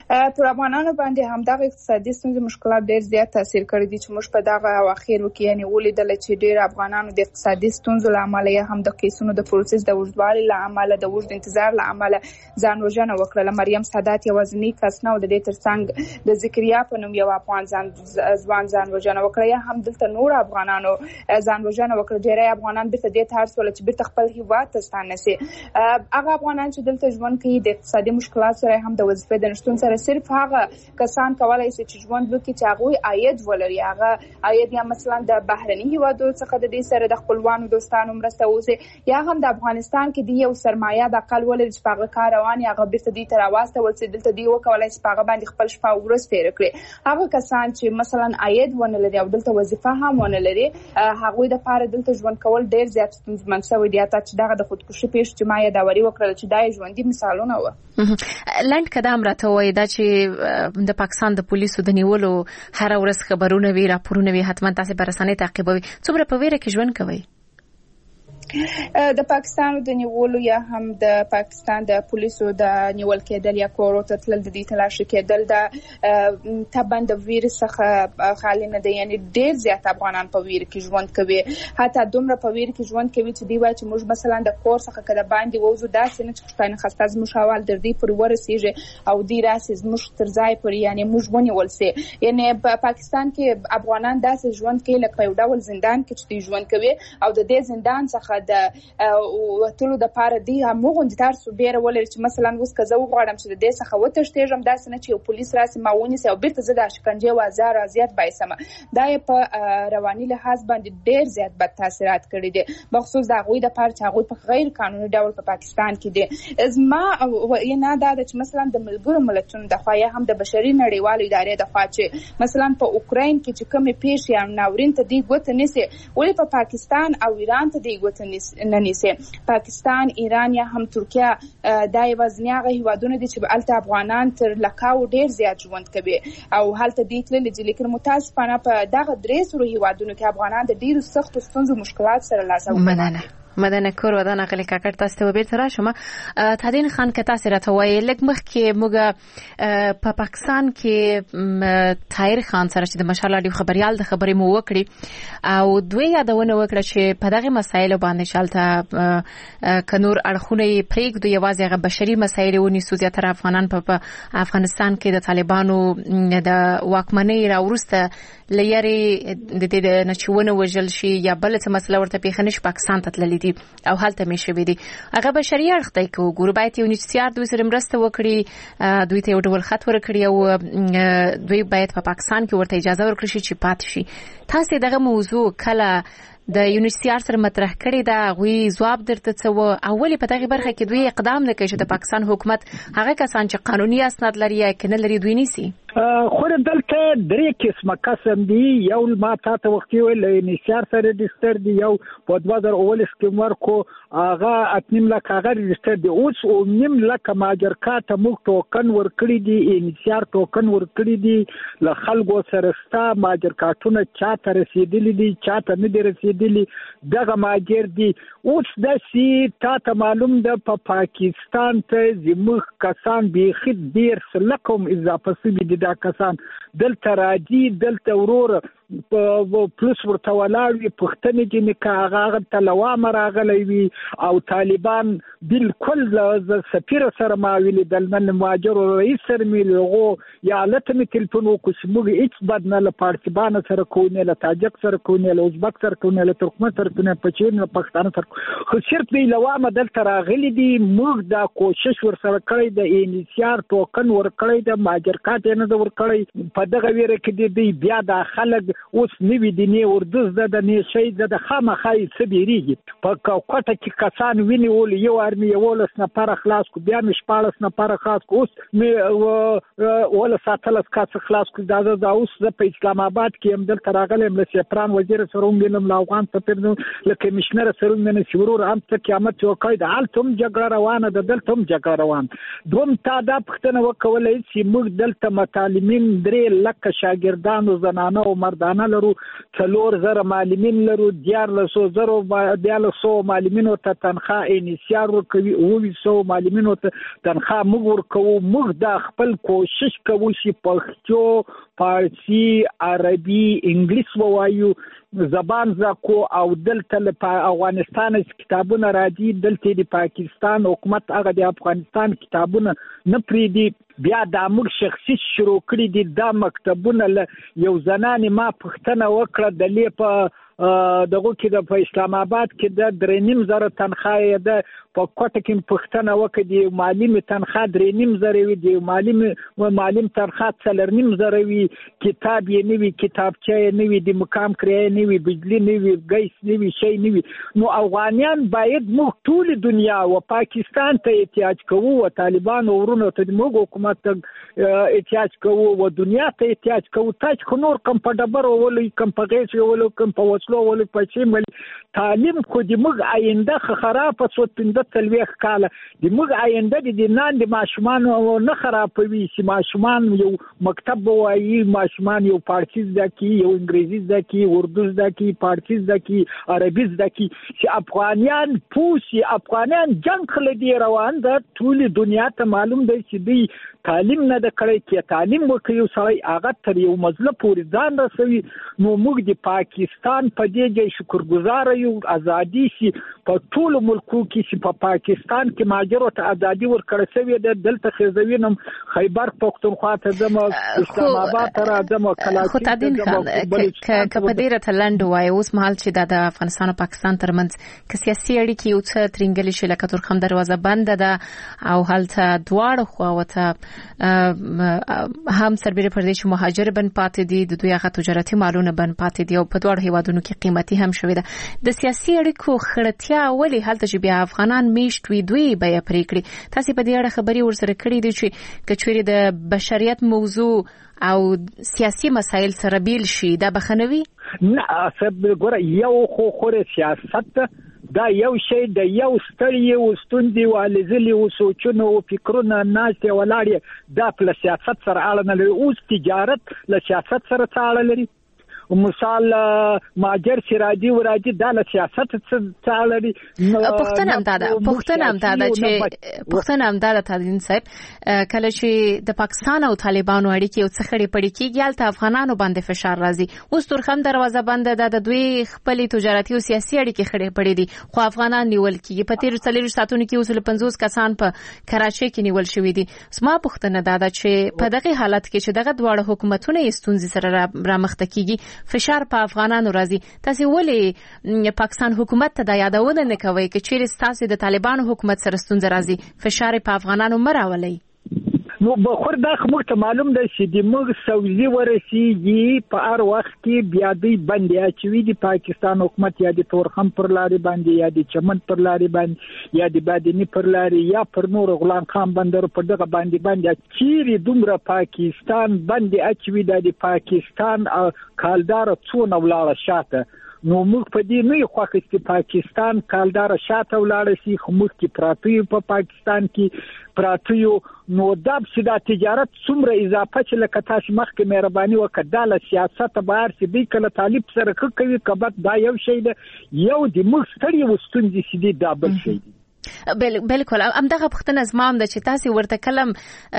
پر افغانانو باندې همدغه اقتصادي ستونزې مشکلات ډېر زیات تاثیر کړی دي چې موږ په دغه اواخرو کې یعنې ولیدل چې ډېر افغانانو د اقتصادي ستونزو له امله یا هم د کیسونو د پروسس د اوږدوالي له امله د اوږد انتظار له امله ځان وژنه وکړله. مریم سادات یوازینی کس نه و، د دې ترڅنګ د ذکریا په نوم یو افغان ځوان ځان وژنه وکړه، یا هم دلته نور افغانانو ځان وژنه وکړه. ډېری افغانان بیرته دې ته اړ شول چې بیرته خپل هیواد ته ستانه شي. هغه افغانان چې دلته ژوند کوي د اقتصادي مشکلات سره هم د وظیفې د نشتون سره صرف هغه کسان کولای شي چې ژوند وکړي چې هغوی عاید ولري. هغه عاید یا مثلا د بهرني هیوادو څخه د دې سره د خپلوانو دوستانو مرسته وشي، یا هم د افغانستان کې د یو سرمایه د اقل ولري چې په هغه کار روان یا هغه بیرته دې ته راواستول شي، دلته دې وکولای شي په هغه باندې خپل شپه او ورځ تېره کړي. هغه کسان چې مثلا عاید ونه لري او دلته وظیفه هم ونه لري، هغوی دپاره دلته ژوند کول ډېر زیات ستونزمن شوی دی. حتی چې دغه د خودکشي پیښ چې ما یادواري وکړله چې دا یې ژوندي مثالونه وه. لنډ قدم راته وایي دا چې د پاکستان د پولیسو د نیولو هره ورځ خبرونه وي، راپورونه وي، حتما تاسې په رسنۍ تعقیبوي. څومره په ویره کې ژوند کوئ؟ د پاکستان د نیولو یا هم د پاکستان د پولیسو د نیول کېدل یا کورو ته تلل، د دې تلاشي کېدل د تباند د ویر څخه خالي نه دی. یعنی ډېر زیات افغانان په ویر کې ژوند کوي، حتی دومره په ویر کې ژوند کوي چې دی وایي چې موږ مثلا د کور څخه کله باندې ووځو داسې نه چې خدای نخواسته زموږ حوال در دې پورې ورسېږي او دی راسي زموږ تر ځای پورې یعنی موږ ونیول سي. یعنی په پاکستان کې افغانان داسې ژوند کوي لکه په یو ډول زندان کې چې دوی ژوند کوي او د دې زندان څخه د وتلو د پاره دی هم غوندي تاسو بیره ولر چې مثلا اوس که زه وغواړم چې د دې څخه وتښتېږم داسې نه چې یو پولیس راسي ما ونیسي او بیرته زه د شکنجې او ازار او اذیت بایسم. دا یې په رواني لحاظ باندې ډېر زیات بد تاثیرات کړي دي، بخصوص د هغوی دپاره چې هغوی په غیر قانوني ډول په پاکستان کې دي. زما نه دا ده چې مثلا د ملګرو ملتونو د خوا یا هم د بشري نړیوالو ادارې د خوا چې مثلا په اوکراین کې چې کومې پیښې یا ناورین ته دی ګوته نیسي، ولې په پاکستان او ایران ته دی ګوته نه نیسي. پاکستان، ایران یا هم ترکیه دا یوازینی هغه هیوادونه دي چې هلته افغانان تر لکاو ډېر زیات ژوند کوي او هلته دی تللي دي. لیکن متاسفانه په دغه درې سوو هیوادونو کې افغانان د ډېرو سختو ستونزو مشکلات سره لاس او مننه مدنه کور ودان اقلی کاکړ تاسو ته بیرته راشم. تادین خان که تاسو راته وایي لږ مخکې موږ په پاکستان کې طاهر خان سره چې د مشال اډیو خبريال د خبرې مو وکړي او دوی یادونه وکړه چې په دغه مسایلو باندې شالته کنور اړخونه پرېږدو، یوازې هغه بشري مسایل ونیسو. زیاتره افغانان په افغانستان کې د طالبانو د واکمنۍ راوروسته لېري د دې نچونه وژل شي یا بل څه مسله ورته پیښ نشي پاکستان ته تللی دي او هلته مې شوي دي. هغه بشري اړخ ته کې وګورو، باید یو نیچسیار دوی سره مرسته وکړي، دوی ته یو ډول خط ورکړي او دوی باید په پاکستان کې ورته اجازه ورکړي چې پاتې شي. تاسو دغه موضوع کله د یونیسیار سره مطرح کړی دا غوي جواب درته څه و اولی په دغه برخه کې دوی اقدام نه کوي چې د پاکستان حکومت هغه کسان چې قانوني اسناد لري یا کنه لري دوی نیسي؟ خو دلته درې قسمه قسم دي. یو ما تاسو وخت ویل یونیسیار سره ريجستر دي، یو په دوه زره اوولس کې ورکو هغه اتنیم لک هغه ريجستر دي، اوس او نیم لک ماجرکات موږ ټوکن ورکړي دي، یونیسیار ټوکن ورکړي دي له خلکو سره ستا ماجرکاتونه چاته رسیدلي دي چاته نه دي رسیدلي، دغه ماجر دي. اوس د سی تاسو معلوم ده په پا پاکستان ته زموږ کسان بیخي ډیر سلکم اضافه سوي دي، دا کسان دلته راځي دلته ورور پلس ورته ولاړ پښتنې چې نکاح هغه تلوام راغلی وي او طالبان بالکل ز سفیر سره ما ویلي دل من مهاجر رئیس سره مې لغو یا لته مې تلیفون وکړو چې موږ هیڅ بد نه له پارتیبان سره کوو نه له تاجک سره کوو نه له ازبک سره کوو نه له ترکمن سره کوو نه پچین نه پښتانه سره، خو صرف دی لوامه دلته راغلي دي. موږ دا کوشش ورسره کړی د انیسیار ټوکن ورکړی د مهاجر کارت یې نه ورکړی په دغه ویره کې دی بیا د خلک اوس نوی دی نه وردز د نه شي د خامخای سبيريږي په کوټه کې کسان ویني ول یو ارمي ولس نه پر خلاص کو بیا مش پالس نه پر خاص کو اوس مې ول ساتلس کاس خلاص کو دا د اوس په اسلام آباد کې هم دل تراغلم له سپران وزیر سره وینم لا افغان ته پرنو له کمشنر سره من شورور هم ته قیامت وکړي د حالتم جګړه روانه ده دلته هم جګړه روان دوم تا دا پښتنه وکولای چې موږ دلته متعلمین درې لک شاګردانو زنانه او مرد خزانه لرو څلور زره معلمین لرو دیارلسو زرو دیارلسو معلمینو ته تنخواه انیسیار ورکوي اووه سو معلمینو ته تنخواه موږ ورکوو موږ دا خپل کوشش کوو چې پښتو فارسی عربي انګلیس ووایو زبان زکو او دلته له افغانستان کتابونه راځي دلته د پاکستان حکومت هغه د افغانستان کتابونه نه پریدي بیا د موږ شخصي شروع کړی دي دا مکتبونه یو زنانې ما پښتنه وکړه د لې په دغه کې د په اسلام آباد کې د درې نیم زره تنخواه ده په کوټه کې پښتنه وکړي دی معلم تنخواه درې نیم زره وي دی معلم و معلم تنخواه څلور نیم زره وي کتاب یې نه وي کتابچه یې نه وي د مقام کرایه نه وي بجلی نه وي ګیس نه وي شی نه وي نو افغانیان باید موږ ټول دنیا او پاکستان ته احتیاج کوو او طالبان ورونو ته موږ حکومت ته احتیاج کوو او دنیا ته احتیاج کوو تاسو نور کم په ډبر ولې کم په غیش ولې کم په وسلو ولې په چیمل تعلیم خو د موږ آینده خراب څو پنځه تلويخ کاله د موږ آینده د نن د ماشومان نه خرابوي چې ماشومان یو مکتب وایي ماشومان یو فارسی زده کی یو انګریزي زده کی اردو زده کی فارسی زده کی عربي زده کی چې افغانیان پوسی افغانیان جنگ خلدي روان ده ټول دنیا ته معلوم دی چې دی تعلیم نه د کړی کې تعلیم وکړي سړی هغه تر یو مزله پورې ځان رسوي نو موږ د پاکستان په دې کې شکرګزار یو ازادي شي په ټول ملکو کې چې په پاکستان کې ماجرو ته ازادي ورکړل شوې ده دلته خزوینم خیبر پختونخوا ته زمو اسلام آباد ته راځم کلاچي خو تدین خان ک په دې رته لند وای اوس مهال چې د افغانستان او پاکستان ترمنځ ک سیاسي اړیکې یو څه ترنګلې شي لکه ترخم دروازه بند ده او هلته دواړه خواوته هم سربېره پر دې چې مهاجر بن پاتې دي د دوی هغه تجارتي مالونه بن پاتې دي او په دوه هیوادونو کې قیمتي هم شوې ده د سیاسي اړیکو خړتیا ولې هلته چې بیا افغانان میشت وي دوی به پریکړي تاسو په دې اړه خبري ورسره کړې دي چې کچوري د بشریت موضوع او سیاسي مسایل سره بیل شي دا بخنوي نه سب ګوره یو خو خو سیاست دا یو شی د یو ستړي او ستوندي والزلي او سوچونه او فکرونه ناشته ولاړې دا په سیاست سره اړه نه لري اوس تجارت له سیاست سره اړه لري مثال ماجر سراجي وراجي د سیاست څخه لري پښتنه هم دا پښتنه هم دا چې پښتنه هم دا تدین صاحب کله چې د پاکستان او طالبانو اړیکې او څخړې پړې کېږي البته افغانانو باندې فشار راځي اوس ترخم دروازه بند ده د دوی خپل تجارتي او سیاسي اړیکې خړې پړې دي خو افغانان نیول کېږي په تیر څلور ساعتونو کې اوس پنځوس کسان په کراچۍ کې نیول شوې دي سما پښتنه دا ده چې په دغه حالت کې چې دغه دواړه حکومتونه استونزې سره رامخته کېږي فشار په افغانانو راځي تاسو ولې پاکستان حکومت ته د یادونه نه کوي چې چیرې تاسو د طالبانو حکومت سره ستونزې راځي فشار په افغانانو مراولي نو بخور دا موږ ته معلوم دی چې د موږ سعودي ورسیږي په هر وخت کې بیا دی باندې اچوي د پاکستان حکومت یا د تورخم پر لارې باندې یا د چمن پر لارې باندې یا د بادنی پر لارې یا پر نور غلام خان بندر پر دغه باندې باندې چیرې دومره پاکستان باندې اچوي د پاکستان کالدار څونه ولاړه شاته نو موږ په دې نه خو چې پاکستان کالدار شاته ولاړ شي خو موږ کې پراتی په پاکستان کې پراتیو نو دا چې دا تجارت څومره اضافه چې لکه تاسو مخکې مهرباني وکړه د سیاست بهر چې دی کله طالب سره کوي کبد دا یو شی دی یو د موږ ستړي وستونځي چې دی دا بل شی دی بل بالکل ام دغه پښتنه زمام د چې تاسو ورته کلم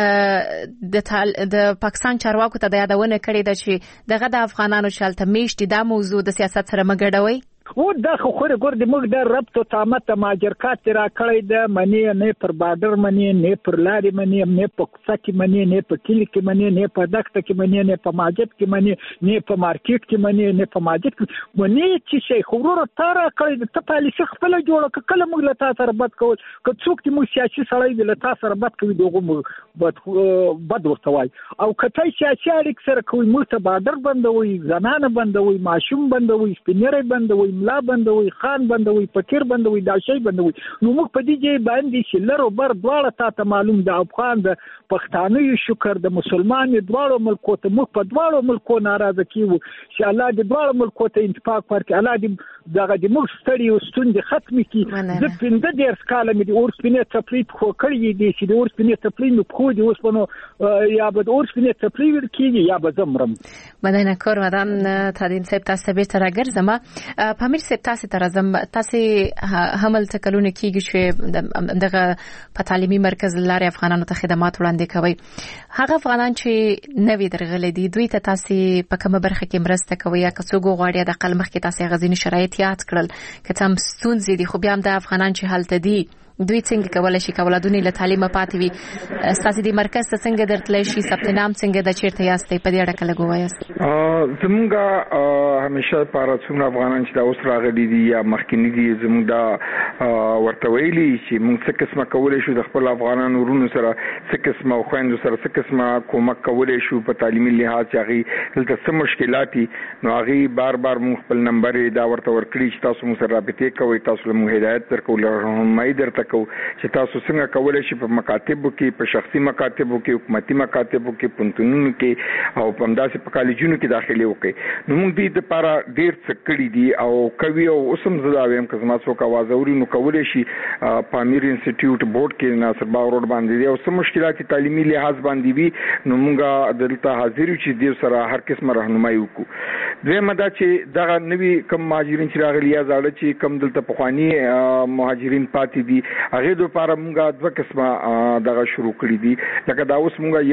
د د پاکستان چارواکو ته د یادونه کړې ده چې دغه د افغانانو شالته میشتي دا موضوع د سیاست سره مګړوي او دا خو خوري ګور د موږ د ربط او تامت ماجرکات را کړی د منی نه پر بارډر منی نه پر لارې منی نه په کوڅه کې منی نه په کلی کې منی نه په دښته کې منی نه په ماجد کې منی نه په مارکیټ کې منی نه په ماجد کې منی چې شي خورو تر کړی د پالیسي خپل جوړ کله موږ له تاسو سره بد کول که څوک چې موږ سیاسي سړی له تاسو سره بد کوي دغه موږ بد بد ورته وای او کته سیاسي اړیک سره کوي موږ ته بارډر بندوي زنانه بندوي ماشوم بندوي سپینری بندوي ملا بندوي خان بندوي فقیر بندوي دا شی بندوي نو موږ په دې ځای باندې چې لرو بر دواړه تا ته معلوم د افغان د پښتانه شکر د مسلمان دواړو ملکو ته موږ په دواړو ملکو ناراضه کیو چې الله دې دواړو ملکو ته انتفاق ورکړي الله دې دغه د موږ ستړي او ستوندې ختم کړي د پنځه ډیر سکاله مې د اورسپینې څپلې خو کړی دي چې د اورسپینې څپلې مې خو دي اوس په یا به د اورسپینې څپلې ورکیږي یا به زمرم مننه کور ودان تادین صاحب تاسو به تر راګرځم پامیر صاحب تاسو تر زم تاسو حمل تکلونه کیږي چې دغه په تعلیمي مرکز لارې افغانانو ته خدمات وړاندې کوي هغه افغانان چې نوې درغلي دي دوی ته تاسو په کومه برخه کې مرسته کوي یا که څوک غواړي د قلمخ کې تاسو غزینی شرایط یاد کړل که تم ستونزې دي خو بیا هم د افغانان چې حالت دي دوی څنګه کولای شي کولادونی له تعلیم پاتې وي تاسو د مرکز ته څنګه درتلای شي ثبت نام څنګه د چیرته یاستئ په دې اړه کله ګوایاست زمونږه همیشه لپاره څومره افغانان چې دا اوس راغلي دي یا مخکینی دي زمونږ دا ورته ویلي چې موږ څه قسمه کولای شو د خپل افغانانو ورونو سره څه قسمه خويندو سره څه قسمه کومک کولای شو په تعلیمي لحاظ چې هغه دلته څه مشکلات نو هغه بار بار موږ خپل نمبر دا ورته ورکړي چې تاسو موږ سره رابطه کوئ تاسو له موږ هدایت درکو راهنمایي درته کو چې تاسو څنګه کولای شئ په مکاتبو کې په شخصي مکاتبو کې حکومتي مکاتبو کې پونتونونو کې او په همداسې په کالجونو کې داخلي وکړي نو موږ دې لپاره ډېر څه کړي دي او کوي او اوسم زه دا وایم که زما څوک اواز اوري نو کولای شي پامیر انسټیټیوټ بورډ کې ناصر باغ روډ باندې دي او څه مشکلات تعلیمي لحاظ باندې وي نو موږ دلته حاضر یو چې دې سره هر قسمه راهنمایي وکړو دویمه دا چې دغه نوي کم مهاجرین چې راغلي یا زاړه چې کم دلته پخوانی مهاجرین پاتې دي هغه د لپاره موږ دوه قسمه دغه شروع کړی دي لکه دا اوس موږ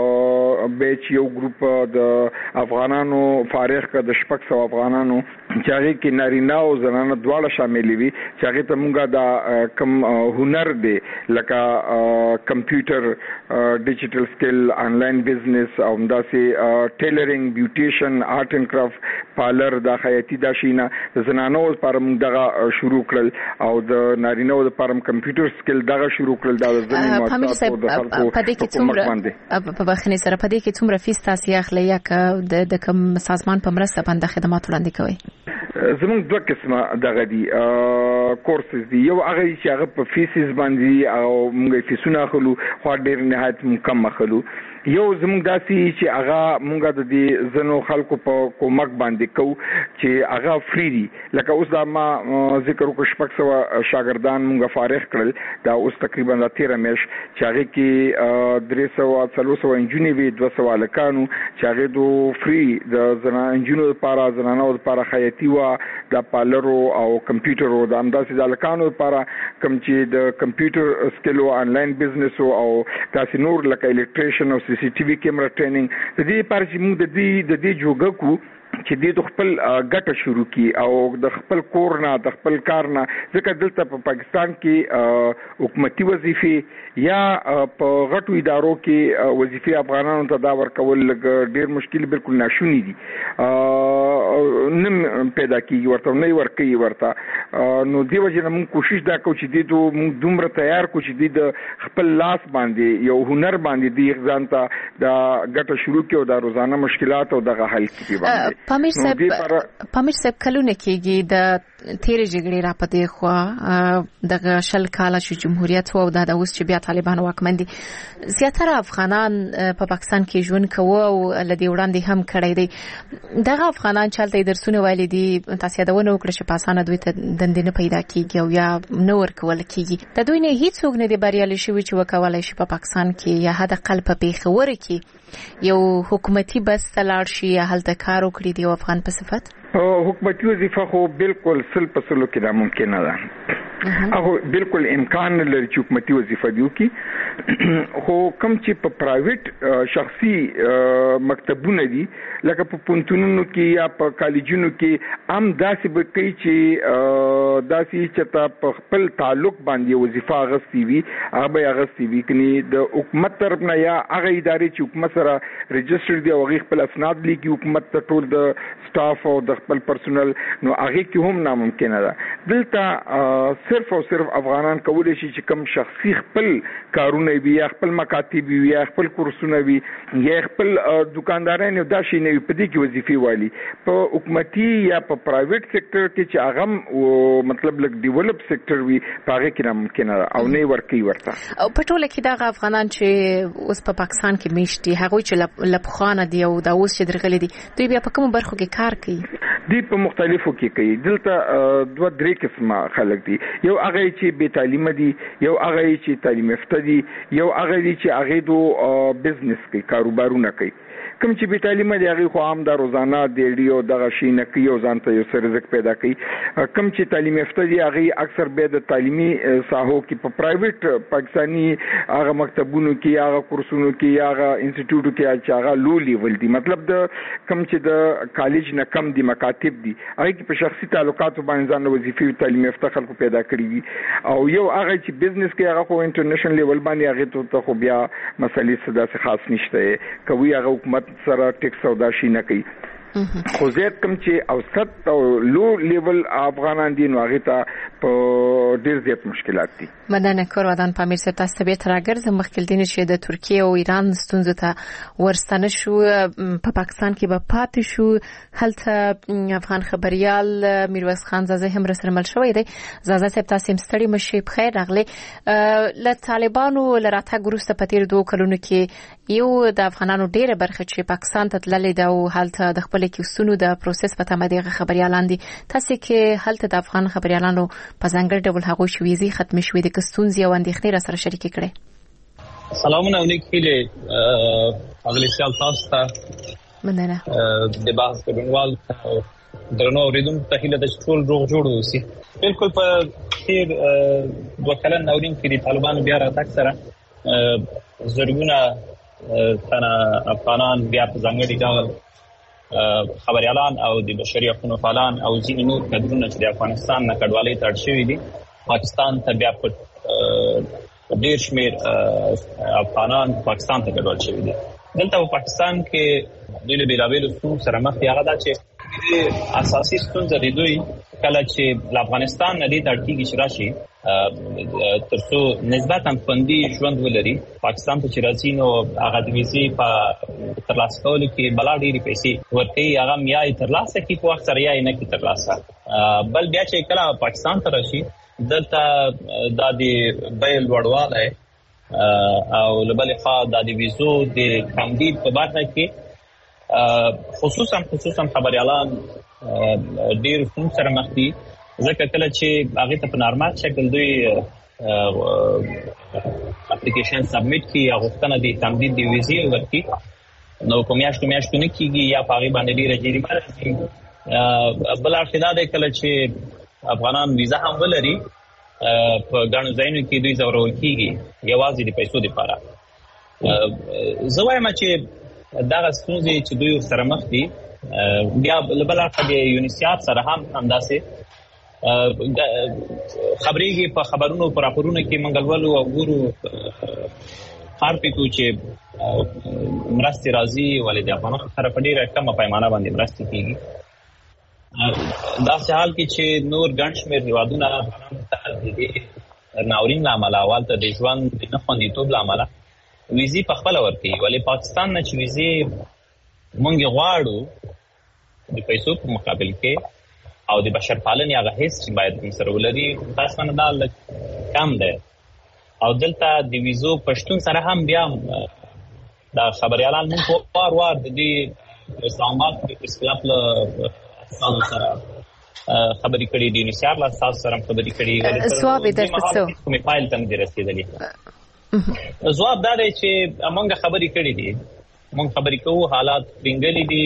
یو بیچ یو ګروپ د افغانانو فارغ کړ د شپږ سوه افغانانو چې هغه کې نارینه او زنانه دواړه شامل وي چې هغه ته موږ دا کم هنر دی لکه کمپیوټر ډیجیټل سکل آنلاین بزنس او همداسې ټیلرینګ بیوټیشن آرټ اینڈ کرافټ پارلر دا خیاطي دا شینه د زنانو لپاره موږ دغه شروع کړل او د نارینه لپاره کمپیوټر سکل دغه شروع کړل دا ځنې مؤسسات د خلکو په دې کې څومره په بخښنې سره په دې کې څومره فیس تاسو اخلي یا که د کوم سازمان په مرسته باندې خدمات وړاندې کوي زموږ دوه قسمه دغه دي کورسز دي یو هغه چې هغه په فیسز باندې او موږ فیسونه اخلو خو ډېر نهایت کم اخلو یو زموږ داسې چې هغه موږ د دې زنو خلکو په کومک باندې کوو چې هغه فری دي لکه اوس دا ما ذکر وکړ شپږ سوه شاګردان موږ فارغ کړل دا اوس تقریبا د تیره میاشت چې هغه کې درې سوه څلور سوه انجونې وي دوه سوه هلکانو چې هغې د فری د زنا انجونو لپاره زنانو لپاره خیاطي وه د پارلرو او کمپیوټرو د همداسې د هلکانو لپاره کوم چې د کمپیوټر سکل او آنلاین بزنس او داسې نور لکه الکتریشن او سی سی ټي وي کیمرا ټریننګ د دې لپاره چې موږ د دې د دې جوګه کو چې دې د خپل ګټه شروع کی او د خپل کور نه د خپل کار نه ځکه دلته په پاکستان کې حکومتي وظیفې یا په غټو ادارو کې وظیفې افغانانو ته دا ورکول ډېر مشکل بالکل ناشونی دي نم پیدا کیږي ورته نه ورکوي ورته نو دې وجه نه موږ کوشش دا کوو چې دې ته موږ دومره تیار کو چې دې د خپل لاس باندې یو هنر باندې دې ځان ته دا ګټه شروع کړي او د روزانه مشکلات او دغه حل کړي باندې پامیر صاحب پامیر صاحب کلونه کېږي د تیرې جګړې را پدې خو دغه شل کاله چې جمهوریت و او دا اوس چې بیا طالبان واکمن دي زیاتره افغانان په پاکستان کې ژوند کوي او لدی وړاندې هم کړی دی دغه افغانان چې هلته درسونه ویلي دي تاسو یادونه وکړه چې په اسانه دوی ته دندې نه پیدا کېږي او یا نه ورکول کېږي د دوی نه هیڅوک نه دی بریالي شوی چې وکولای شي په پاکستان کې یا حداقل په پیښور کې یو حکومتي بس تلاړ شي یا هلته کار وکړي دی افغان په صفت حکومتي وظیفه خو بالکل سل په سلو کې دا ممکن نه ده هغه بالکل امکان لري چې حکومتي وظیفه دیو کې خو کوم چې په پرایویټ شخصي مکتبونه دي لکه په پونتونونو کې یا په کالجونو کې هم داسې به کوي چې داسې چې تا په خپل تعلق باندې وظیفه اغستې وي هغه به اغستې وي کني د حکومت طرف نه یا هغه ادارې چې حکومت سره رجسټر دي او هغه خپل اسناد لیکي حکومت ته ټول د سټاف او د خپل پرسونل نو هغه کې هم ناممکن ده. دلته صرف او صرف افغانان کولای شي چې کوم شخصي خپل کارونه وي یا خپل مکاتب وي یا خپل کورسونه وي یا خپل دکاندارانو دا شي نه په دې کې وظیفي والی په حکومتي یا په پرایویټ سېکټر کې چې هغه مطلب لک ډیولپ سېکټر وي هغه کې ناممکن ده او نه ورکی ورته. او په ټوله کې دا افغانان چې اوس په پاکستان کې میشتي هغه چې لپخانه دی او دا اوس چې درغلي دي دوی بیا په کوم برخو کې کار کوي؟ دی په مختلفو کې کوي. دلته دوه درې قسمه خلک دي. یو هغه چې بے تعلیم دي، یو هغه چې تعلیم یافته دي، یو هغه چې هغه دو بزنس کوي، کاروبارونه کوي. کوم چې بے تعلیم دي هغه خو عام د روزانه ډیډیو دغه شي نه کوي او ځان ته یو څه رزق پیدا کوي. کوم چې تعلیم یافته دي هغه اکثر به د تعلیمي ساحو کې په پرایویټ پاکستانی هغه مکتبونو کې هغه کورسونو کې هغه انسټیټیوټو کې چې هغه لو لیول دي، مطلب د کوم چې د کالج نه کم دي مکاتب دي هغه کې په شخصي تعلقاتو باندې ځان وظیفي تعلیم یافته خلکو پیدا کړی دي. او یو هغه چې بزنس کې هغه خو انټرنیشنل لیول باندې هغه ته خو بیا مسلې څه داسې خاص نشته کوي، هغه حکومت سره ټیکس او دا شي نه کوي. خو زیات کم چې اوسط او لو لیول افغانان دي نو هغه ته په ډیر زیات مشکلات دي. مدنه کور ودان پامیر سره تاسو به تر راګرځم مخکې دین چې د ترکیه او ایران ستونزو ته ورستنه شو په پاکستان کې به پاتې شو. هلته افغان خبريال میرویس خان زازه هم رسره مل شوی دی. زازه صاحب تاسو مستړي مشي بخیر راغلی. ل طالبانو لراته ګروسته پتیر دوه کلونو کې یو د افغانانو ډیره برخه چې پاکستان ته تللې دا او هلته د خپل کې وسونو د پروسس په تمه دغه خبريالان دي. تاسو کې هلته د افغان خبريالانو په ځانګړي ډول هغه شويزي ختم شوې د کستونزي او اندېښنې را سره شریک کړي. سلامونه علیکم اغلی سیال تاسو ته مننه د بحث کډوال درنو اوریدونکو ته هیله د ټول روغ جوړ اوسي. بالکل په تیر دوه کلن نورین کې د طالبانو بیا راتګ سره زرګونه تنه افغانان بیا په ځانګړي ډول خبريالان او د بشري حقوقو فعالان او ځینې نور کډرونه چې د افغانستان نه کډوالۍ ته اړ شوي دي پاکستان ته بیا په ډېر شمېر افغانان پاکستان ته کډوال شوي دي. دلته په پاکستان کې دوی له بېلابېلو ستونزو سره مخ دي. هغه دا چې اساسي ستونزه د دوی کله چې له افغانستان نه دې ته اړ کېږي چې راشي تر څو نسبتاً خوندي ژوند ولري پاکستان ته چې راځي نو هغه د ویزې په ترلاسه کولو کې بلا ډېرې پیسې ورکوي. هغه یا یې ترلاسه کړي په وخت سره یا یې نه کړي ترلاسه. بل بیا چې کله پاکستان ته راشي دلته دا د بیې لوړوالی او له بلې خوا دا د ویزو د تمدید په برخه کې خصوصا خصوصا خبريالان ډېر ستونزو سره مخ دي ځکه کله چې هغه ته په نارمال شکل دوی اپلیکیشن سبمیټ کړي یا غوښتنه د تمدید د ویزې ورکړي نو په میاشتو میاشتو نه کېږي یا په هغې باندې ډېره جریمه راځي. بل اړخ دا دی کله چې افغانان ویزه هم ولري په ګڼو ځایونو کې دوی ځورول کېږي یوازې د پیسو دپاره. زه وایم چې دغه ستونزې چې دوی ورسره مخ دي بیا له بل اړخه د یونیسیاد سره هم همداسې خبرېږي په خبرونو په راپورونو کې موږ لولو او ګورو هر پیکو چې مرستې راځي ولې د افغانانو سره په ډېره کمه پیمانه باندې مرستې کېږي. داسې حال کې چې نور ګڼ شمېر هېوادونه افغانانو ته د دې ناورین له امله او هلته د ژوند د نه خوندیتوب له امله ویزې په خپله ورکوي ولې پاکستان نه چې ویزې موږ یې غواړو د پیسو په مقابل کې او د بشرپالنې هغه حس چې باید هم سره ولري متاسفانه دا لږ کم دی او دلته د ویزو په شتون سره هم بیا دا خبریالان موږ وار وار د دې اسلام آباد د پریس کلب له استادو سره خبرې کړې دي یونیسیار له استادو سره هم خبرې کړې ځواب یې درته څه کومې فایل ته نه دي رسېدلي. ځواب دا دی چې موږ خبرې کړې دي موږ خبرې کوو حالات پرینګلي دي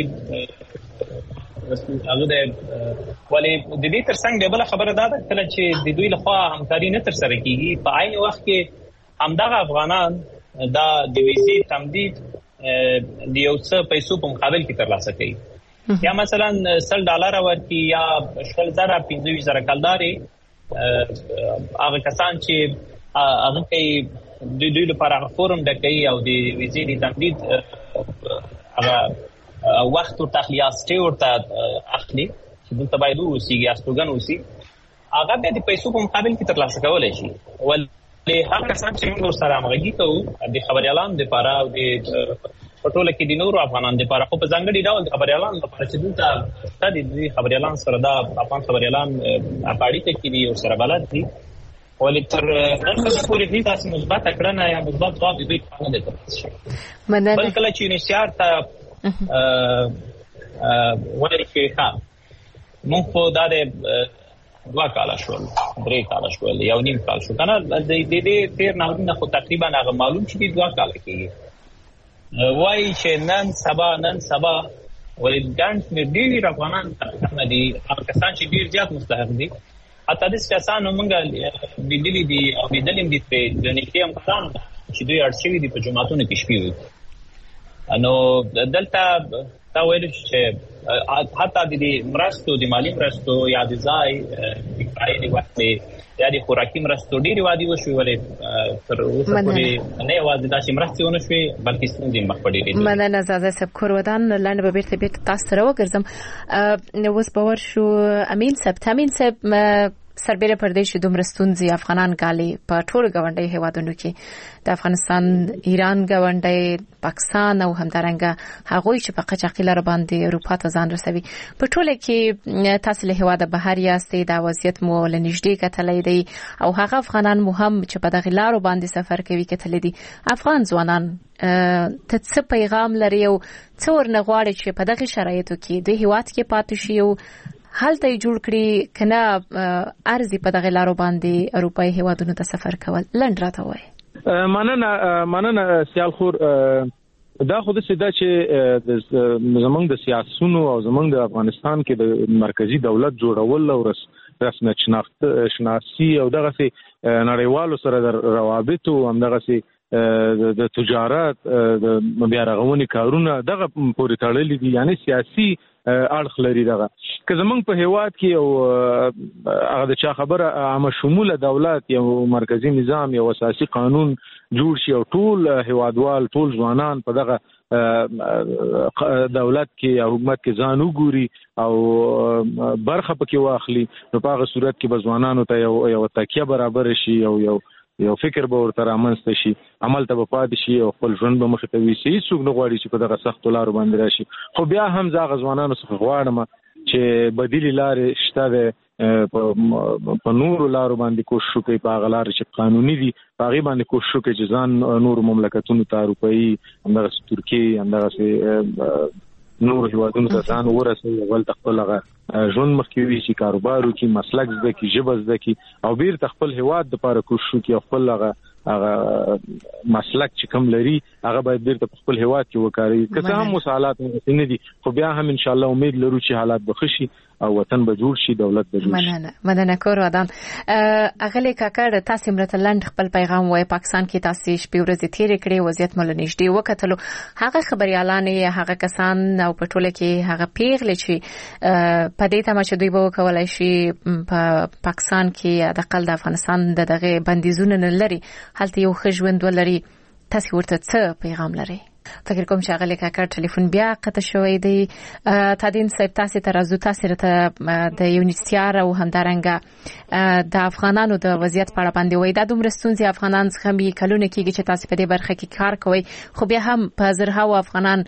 هغه د ولې د دې ترڅنګ د بل خبره دا ده کله چې د دوی لخوا همکاري نه ترسره کیږي په عین وخت کې همدغه افغانان دا د ویزې تمدید د یو څه پیسو په مقابل کې ترلاسه کوي. یا مثلا سل ډالر ورکړي یا شل زره پنځه ویشت زره کلدارې هغه کسان چې هغه کوي د دوی لپاره هغه فورم ډکوي او د ویزې د تمدید هغه وخت ورته اخلي یا سټې ورته اخلي چې دلته باید اوسېږي استوګن اوسي هغه بیا د پیسو په مقابل کې ترلاسه کولی شي. ولې هغه کسان چې موږ ورسره همغږي کوو د خبریالانو دپاره او د په ټوله کې د نورو افغانانو دپاره خو په ځانګړي ډول د خبریالانو لپاره چې دلته شته دي د خبریالانو سره دا افغان خبریالان په اړیکه کې دي ورسره بلد دي ولې تر نن ورځې پورې هېڅ داسې مثبته کړنه یا مثبت ځواب د دوی څخه نه دی ترلاسه شوی. بل کله چې یونیسیار ته وایي چې ښه موږ خو دا د دوه کاله شول درې کاله شول یو نیم کال شو که نه د دې تېر ناورینه خو تقریبا هغه معلوم چې دي دوه کاله کېږي وایي چې نن سبا نن سبا ولې ګڼ شمېر ډېر افغانان نه دي هغه کسان چې ډېر زیات مستحق دي حتی داسې کسان موږ لیدلي دي او لیدلي هم دي پرې د نږدې هم کسان چې دوی اړ شوي دي په جوماتونو کې شپې وي. نو دلته تا ویل چې حتی د مرستو د مالي مرستو یا د ځای د کرایې د وخت یا د خوراکي مرستو ډېرې وعدې وشوې ولې تر اوسه پورې نه یوازې داسې مرستې ونه شوې بلکې ستونزې مخ په ډېرې. مننه زازا صاحب کورودان لنډه به بیرته بیرته تاسو سره وګرځم. اوس به ورشو امین صاحب. امین صاحب سربېره پر دې چې دومره ستونزې افغانان ګالي په ټولو ګاونډیو هیوادونو کې د افغانستان ایران ګاونډی پاکستان او همدارنګه هغوی چې په قاچاقي لاره باندې اروپا ته ځان رسوي په ټوله کې تاسو له هیواده بهر یاستئ دا وضعیت مو له نږدې کتلی دی او هغه افغانان مو هم چې په دغې لارو باندې سفر کوي کتلی دي. افغان ځوانان ته څه پیغام لري او څه ورنه غواړي چې په دغې شرایطو کې دوی هیواد کې پاتې شي او هلته یې جوړ کړي که نه ارزي په دغې لارو باندې اروپایي هیوادونو ته سفر کول؟ لنډ راته وایي. مننه مننه سیال خور. دا خو داسې ده چې زموږ د سیاسونو او زموږ د افغانستان کې د مرکزي دولت جوړول او رسمیت شناسي او دغسې نړیوالو سره د روابطو همدغسې د تجارت د بیا رغونې کارونه دغه پورې تړلي دي یعنی سیاسي اړخ لري. دغه که زمونږ په هیواد کې او هغه د چا خبره عامه شموله دولت یو مرکزي نظام یو اساسي قانون جوړ شي او ټول هیوادوال ټول ځوانان په دغه دولت کې او حکومت کې ځان وګوري او برخه پکې واخلي نو په هغه صورت کې به ځوانانو ته یو یو تکیه برابر شي او یو یو فکر به ورته رامنځته شي عمل ته به پاتې شي او خپل ژوند به مخې ته ویسي. هېڅوک نه غواړي چې په دغه سختو لارو باندې راشي خو بیا هم زه هغه ځوانانو څخه غواړم چې بدیلې لارې شته دی په نورو لارو باندې کوشش وکړي په هغه لارې چې قانوني دي په هغې باندې کوشش وکړي چې ځان نورو مملکتونو ته اروپایي همدغسې ترکیې همدغسې نور هیوادونو ته ځان ورسوي اول خپل هغه ژوند مخکې وي کاروبار وکړي مسلک زده کړي ژبه زده کړي او بیرته خپل هیواد دپاره کوشش وکړي او خپل هغه هغه مسلک چې کوم لري هغه باید بیرته په خپل هیواد کې وکاروي. که څه هم اوس حالات نه دي خو بیا هم انشاءالله امید لرو چې حالات به ښه شي او وطن به جوړ شي دولت به جوړ شي. مننه مننه کورودان. اغلی کاکړ تاسو مرته لنډ خپل پیغام وای پاکستان کې تاسو شپې ورځې تیرې کړې وضعیت مل نږدې وکتلو هغه خبريالان هغه کسان او په ټوله کې هغه پیغلې چې په دې تمه چې دوی به وکولای شي په پاکستان کې د قل د افغانستان دغه بندیزونه نه لري هلته یو ښه ژوند ولري تاسو ورته څه پیغام لري؟ فکر کوم چې هغه کاکړ ټلیفون بیا قطع شوی دی. تادین صاحب تاسو ته راځو تاسو ته د یونیسیار او همدارنګه د افغانانو د وضعیت په اړه باندې وای دا دومره ستونزې افغانان څخه به کلونه کېږي چې تاسو په دې برخه کې کار کوئ خو بیا هم په زرهاو افغانان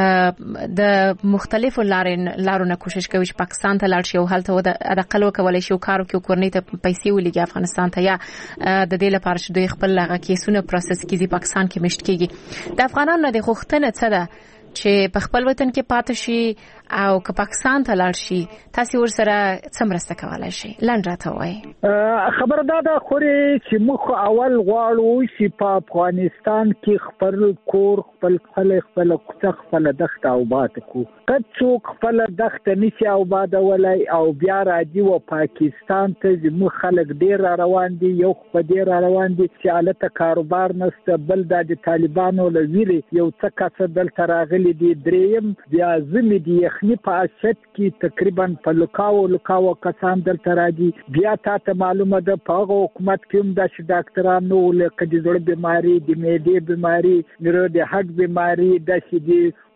د مختلفو لارو نه کوشش کوي چې پاکستان ته لاړ شي او هلته د اقل وکولای شي کار وکړي کورنۍ ته پیسې ولګي افغانستان ته یا د دې لپاره چې دوی خپل هغه کیسونه پروسس کړي پاکستان کې مشت کېږي. د افغانانو د غوښتنه څه ده چې په خپل وطن کې پاتې شي او که پاکستان ته لاړ شي تاسو ورسره څه مرسته کولای شي؟ لنډ راته وایي. خبره دا ده خوري چې موږ اول غواړو چې په افغانستان کې خپل کور خپل خلک خپل کوڅه خپل دښت آباد کو که څوک خپل دښت نشي آباد ولای او بیا راځي و پاکستان ته زموږ خلک ډیر روان دي یو په ډیر روان دي چې الته کاروبار نشته بل د طالبانو لویري یو څه کس دلته راغلي دي دریم بیا زمي دي یخني په اشد کې تقریبا په لکاو لکاو کسان دلته راځي بیا تاسو معلومه ده په حکومت کې هم د ډاکټرانو لکه د زړه بيماري د معدې بيماري نورو د هډ بيماري د شدي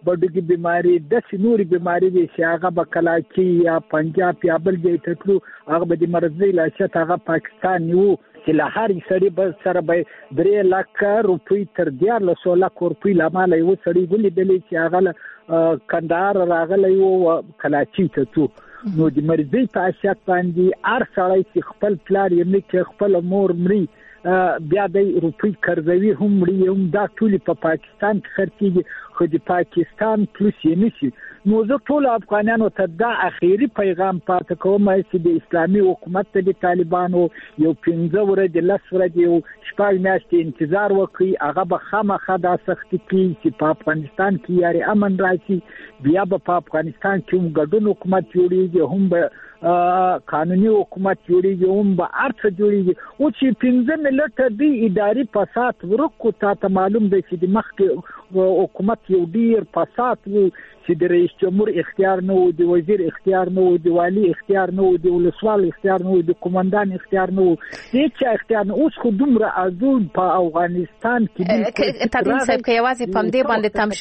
بډوګي بیماری د سنوري بیماری دي چې هغه به کلاچي یا پنجاب یا بل ځای ته تلو هغه به د مرضی لاشت هغه پاکستان یو چې له هر سړي به سره به درې لک روپۍ تر دیارلسو لک روپۍ له ماله یو سړي ولیدلې چې هغه کندهار راغلی و کلاچي ته څو نو د مرضی په اساس باندې هر سړی چې خپل پلار یې مې خپل مور مړي بیا د روپۍ قرضوي هم مړي هم دا ټول په پاکستان کې خرڅيږي خو د پاکستان پلوس یې نشي نو زه ټول افغانانو ته دا اخیری پیغام پاتې کوم چې د اسلامي حکومت د طالبانو یو پنځه ورځې لس ورځې یو شپږ میاشتې انتظار وکړي هغه به خامخا دا سختي کوي چې په افغانستان کې یاري امن راشي بیا به په افغانستان کې هم ګډون حکومت جوړیږي هم به قانوني حکومت جوړیږي هم به ارڅ جوړیږي او چې پنځه ملت د اداري فساد ورکو ته معلوم دی چې د مخکې حکومت یو ډیر فساد وو چې د رئیس جمهور اختیار نه وو د وزیر اختیار نه وو د والی اختیار نه وو د ولسوال اختیار نه وو د قومندان اختیار نه وو هیڅ اختیار نه اوس خو دومره ازون په افغانستان کې تدین صاحب که یوازې پم دې باندې تم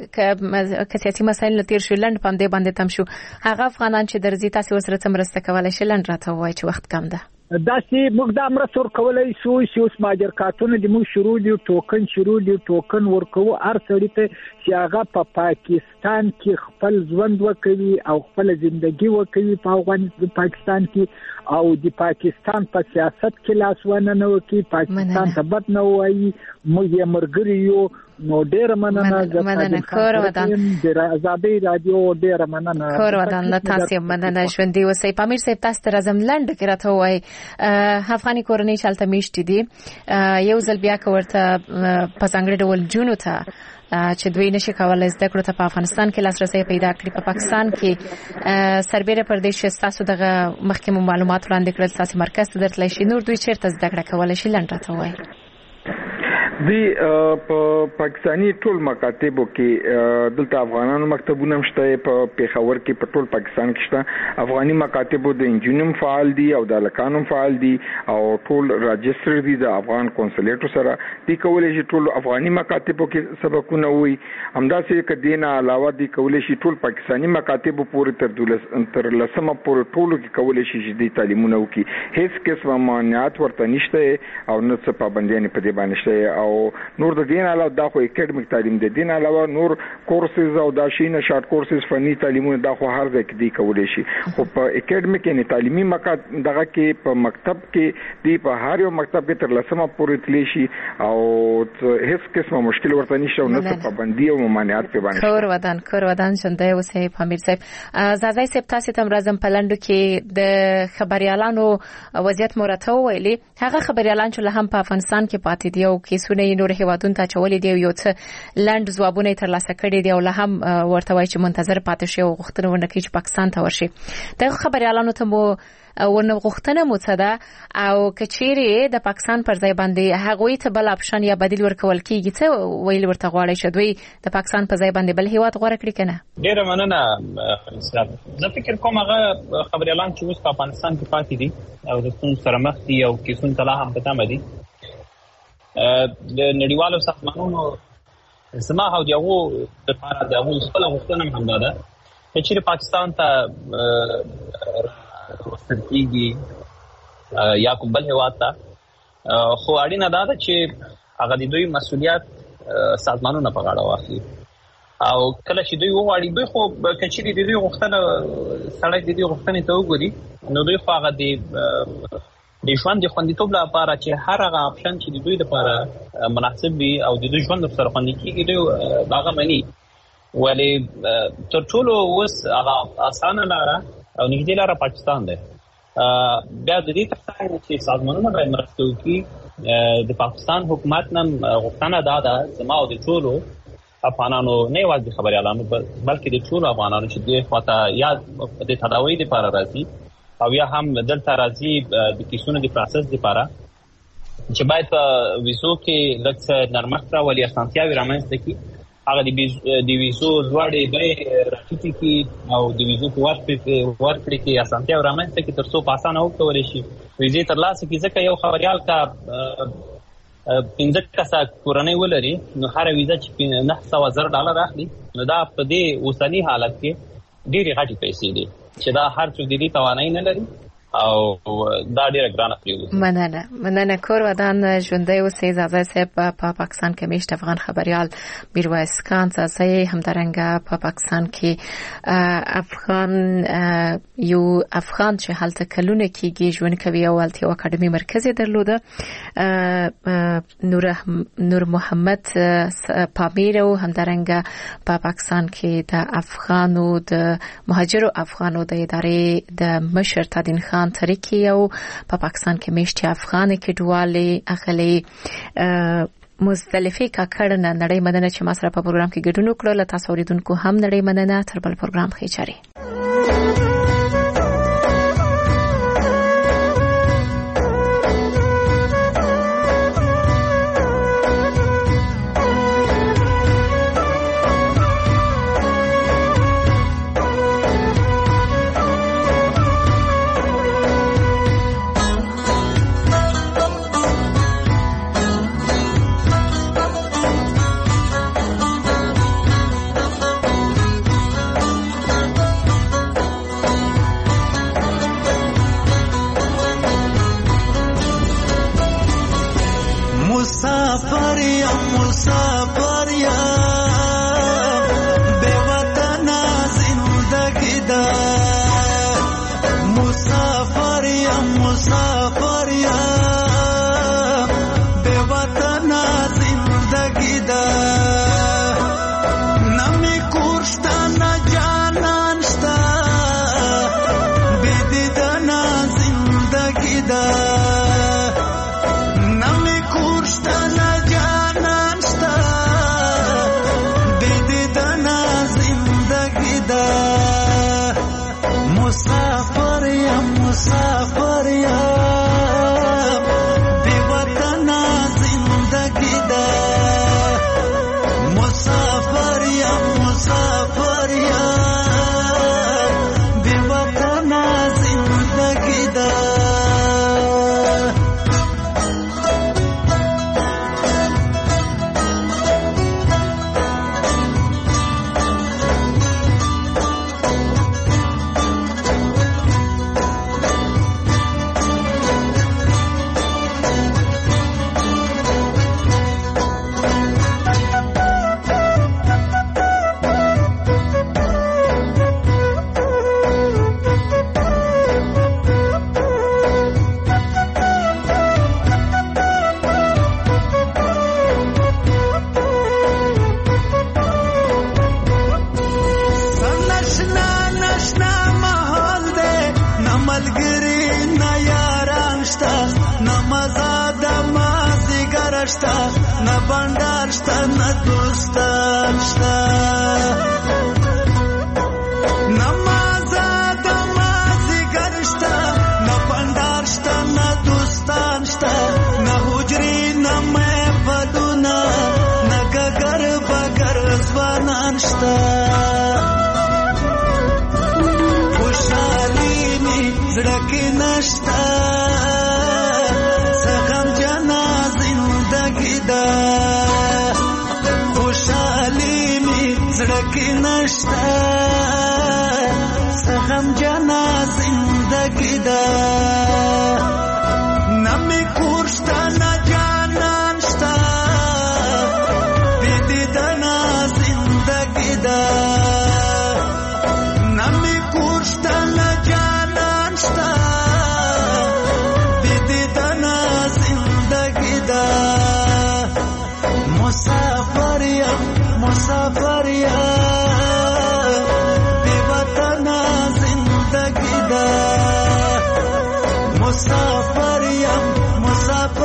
شو که سیاسي مسایل لتیر شو لند پم دې باندې تم شو هغه افغانان چې درځي تاسو سره مرسته کولای شي لند راته وایي چې وخت کم ده دا چې موږ دا مرسته ورکولای شو چې اوس ماجر کارتونه د موږ شروع دي ټوکن شروع دي ټوکن ورکو هر سړی ته چې هغه په پاکستان کې خپل ژوند وکړي او خپل ژوندۍ وکړي په افغانستان پاکستان کې او د پاکستان په سیاست کې لاس ونه نه وکړي پاکستان ته بد نه وایي موږ یې مرګري یو نو ډیر مننه مننه کور ودان د آزادۍ رادیو ډیر مننه کور ودان له تاسو مننه ژوندۍ اوسئ پامیر صاحب تاسو ته راځم لند کې راته وای افغاني کورنۍ چالت میشت دي یو ځل بیا کوړه په څنګه ډول جنو ته چې دوی نشي کولای زده کړو ته په افغانستان کې لاسرسي پیدا کړي په پاکستان کې سربېره پردیش تاسو دغه مخکې معلومات وړاندې کړل تاسو مرکز ته درتلای شي نور دوی چیرته زده کړه کولای شي لند راته وای دی په پاکستانی ټول مکاتبو کې دلته افغانانو مکتبونه مشته په پیښور کې په ټول پاکستان کې شته افغاني مکاتبو د انجینیم فعال دي او د لکانو فعال دي او ټول راجستر دي د افغان کنسولیټو سره دي کولای شي ټول افغاني مکاتبو کې سبقونه وي همداسې کدينه علاوه دي کولای شي ټول پاکستانی مکاتبو پورې تر دولس تر لسمه پورې ټولو کې کولای شي چې د تعلیمونه وکي هیڅ قسمه مانعات ورته نشته او نه څه پابندیاں په دې باندې شته او نور د دین علاوه د خو اکیډمیک تعلیم د دین علاوه نور کورسز او د شینه شارټ کورسز فني تعلیمونه د خو هر ځای کې دی کولای شي خو په اکیډمیک نه تعلیمي مکاتب دغه کې په مکتب کې دی په هر یو مکتب کې تر لسمه پورې تلی شي او هیڅ قسمه مشکل ورته نشته او نه څه پابندي او ممانعات په باندې کور ودان کور ودان ژوندۍ اوسئ پامیر صاحب زازای صاحب تاسو ته مرزم پلندو کې د خبريالانو وضعیت مرته ویلي هغه خبريالان چې له هم په افغانستان کې پاتې دي او کیسونه نور هیوادونو ته چولې دی یو څه لند ځوابونه تر لاسه کړي دی او له هم ورته وایي چې منتظر پاتې شي او غوښتنه ونه کوي چې پاکستان ته ورشي د خبريالانو ته مو ونه غوښتنه مو څه ده او کچيري د پاکستان پر ځای باندې هغوی ته بل اپشن یا بدیل ورکول کیږي څه ویل ورته غواړي چې دوی د پاکستان پر ځای باندې بل هیواد غوړه کړی کنه ډیره مننه زه فکر کوم هغه خبريالان چې اوس په افغانستان کې پاتې دي او د څون سره مخ دي او کیسون تلا هم پتا مدي د نړیوالو سازمانونو زما او دیغو لپاره د هغو خپل غوښتنه هم ده چې پاکستان ته ورسېږي یا کوم بل هیواد ته خو اړینه ده چې هغه د دوی مسؤلیت سازمانونه په غاړه واخلي او کله چې دوی وغواړي دوی خو کچېري د دوی غوښتنه سړی د دوی غوښتنې ته وګوري نو دوی خو هغه د د ژوند د خوندیتوب لپاره چې هر هغه اپشن چې د دوی لپاره مناسب وي او د دوی ژوند سره خوندي کیږي دوی هغه مني ولې تر ټولو اوس هغه اسانه لاره او نږدې لاره پاکستان ده بیا د دې ترڅنګ چې سازمانونه باید مرسته وکړي د پاکستان حکومت نن غوښتنه دا ده زما او د ټولو افغانانو نه یوازې خبريالانو بلکې د ټولو افغانانو چې د خواته یا د تداوی لپاره راځي او یا هم دلته راځي د کیسونو د پروسس لپاره چې باید په ویزو کې لکه نرمښت راولي اسانتیاوي رامنځته کړي هغه د ویزو لوړې بیې راټیټې کړي او د ویزو په ورکړې کې اسانتیاوي رامنځته کړي تر څو په اسانه وکړلی شي ویزې ترلاسه کړي ځکه یو خبریال ته پنځه کسه کورنۍ ولري نو هر ویزه چې نه سوه زر ډالر اخلي نو دا په دې اوسني حالت کې ډېرې غټې پیسې دي چې دا هر څوک د دې توانایي نه لري او دا ډیره ګرانه پریوزي. مننه مننه کور ودان ژوندۍ اوسئ. زازای صاحب په پا پاکستان کې میشت افغان خبريال میرویس خان زازای همدارنګه په پا پاکستان کې افغان یو افغان چې هلته کلونه کېږي ژوند کوي او هلته یو اکاډمي مرکزي درلوده. نور نور محمد پامیر او همدارنګه په پا پاکستان کې د افغانو د مهاجرو افغانو د ادارې د مشر تادین خان تاریکی او په پاکستان کې میشتي افغان کډوالي اخلي مزدلفه کاکړنه نړۍ مننه چې ما سره په پروګرام کې ګډون وکړل. له تاسو اوریدونکو هم نړۍ مننه. تر بل پروګرام ښه چاري. مسافر یم مسافر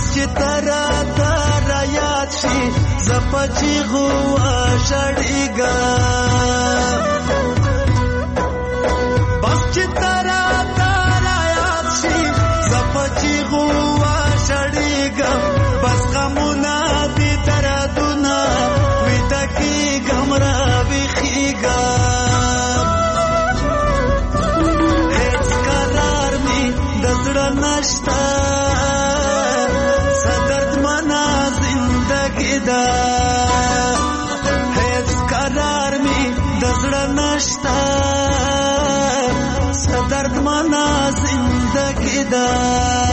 چې ترا ترا یاد شي زپچی غوا شړېګا بس چې ترا ترا یاد شي زپچی غوا شړېګا بس غمونه دې دردونه وې تکي ګمرا وخېګا هیڅ قرار می دزړه نشتا صدرد منا زندگی دا هیڅ قرار می دزړه نشتا صدرد منا زندگی دا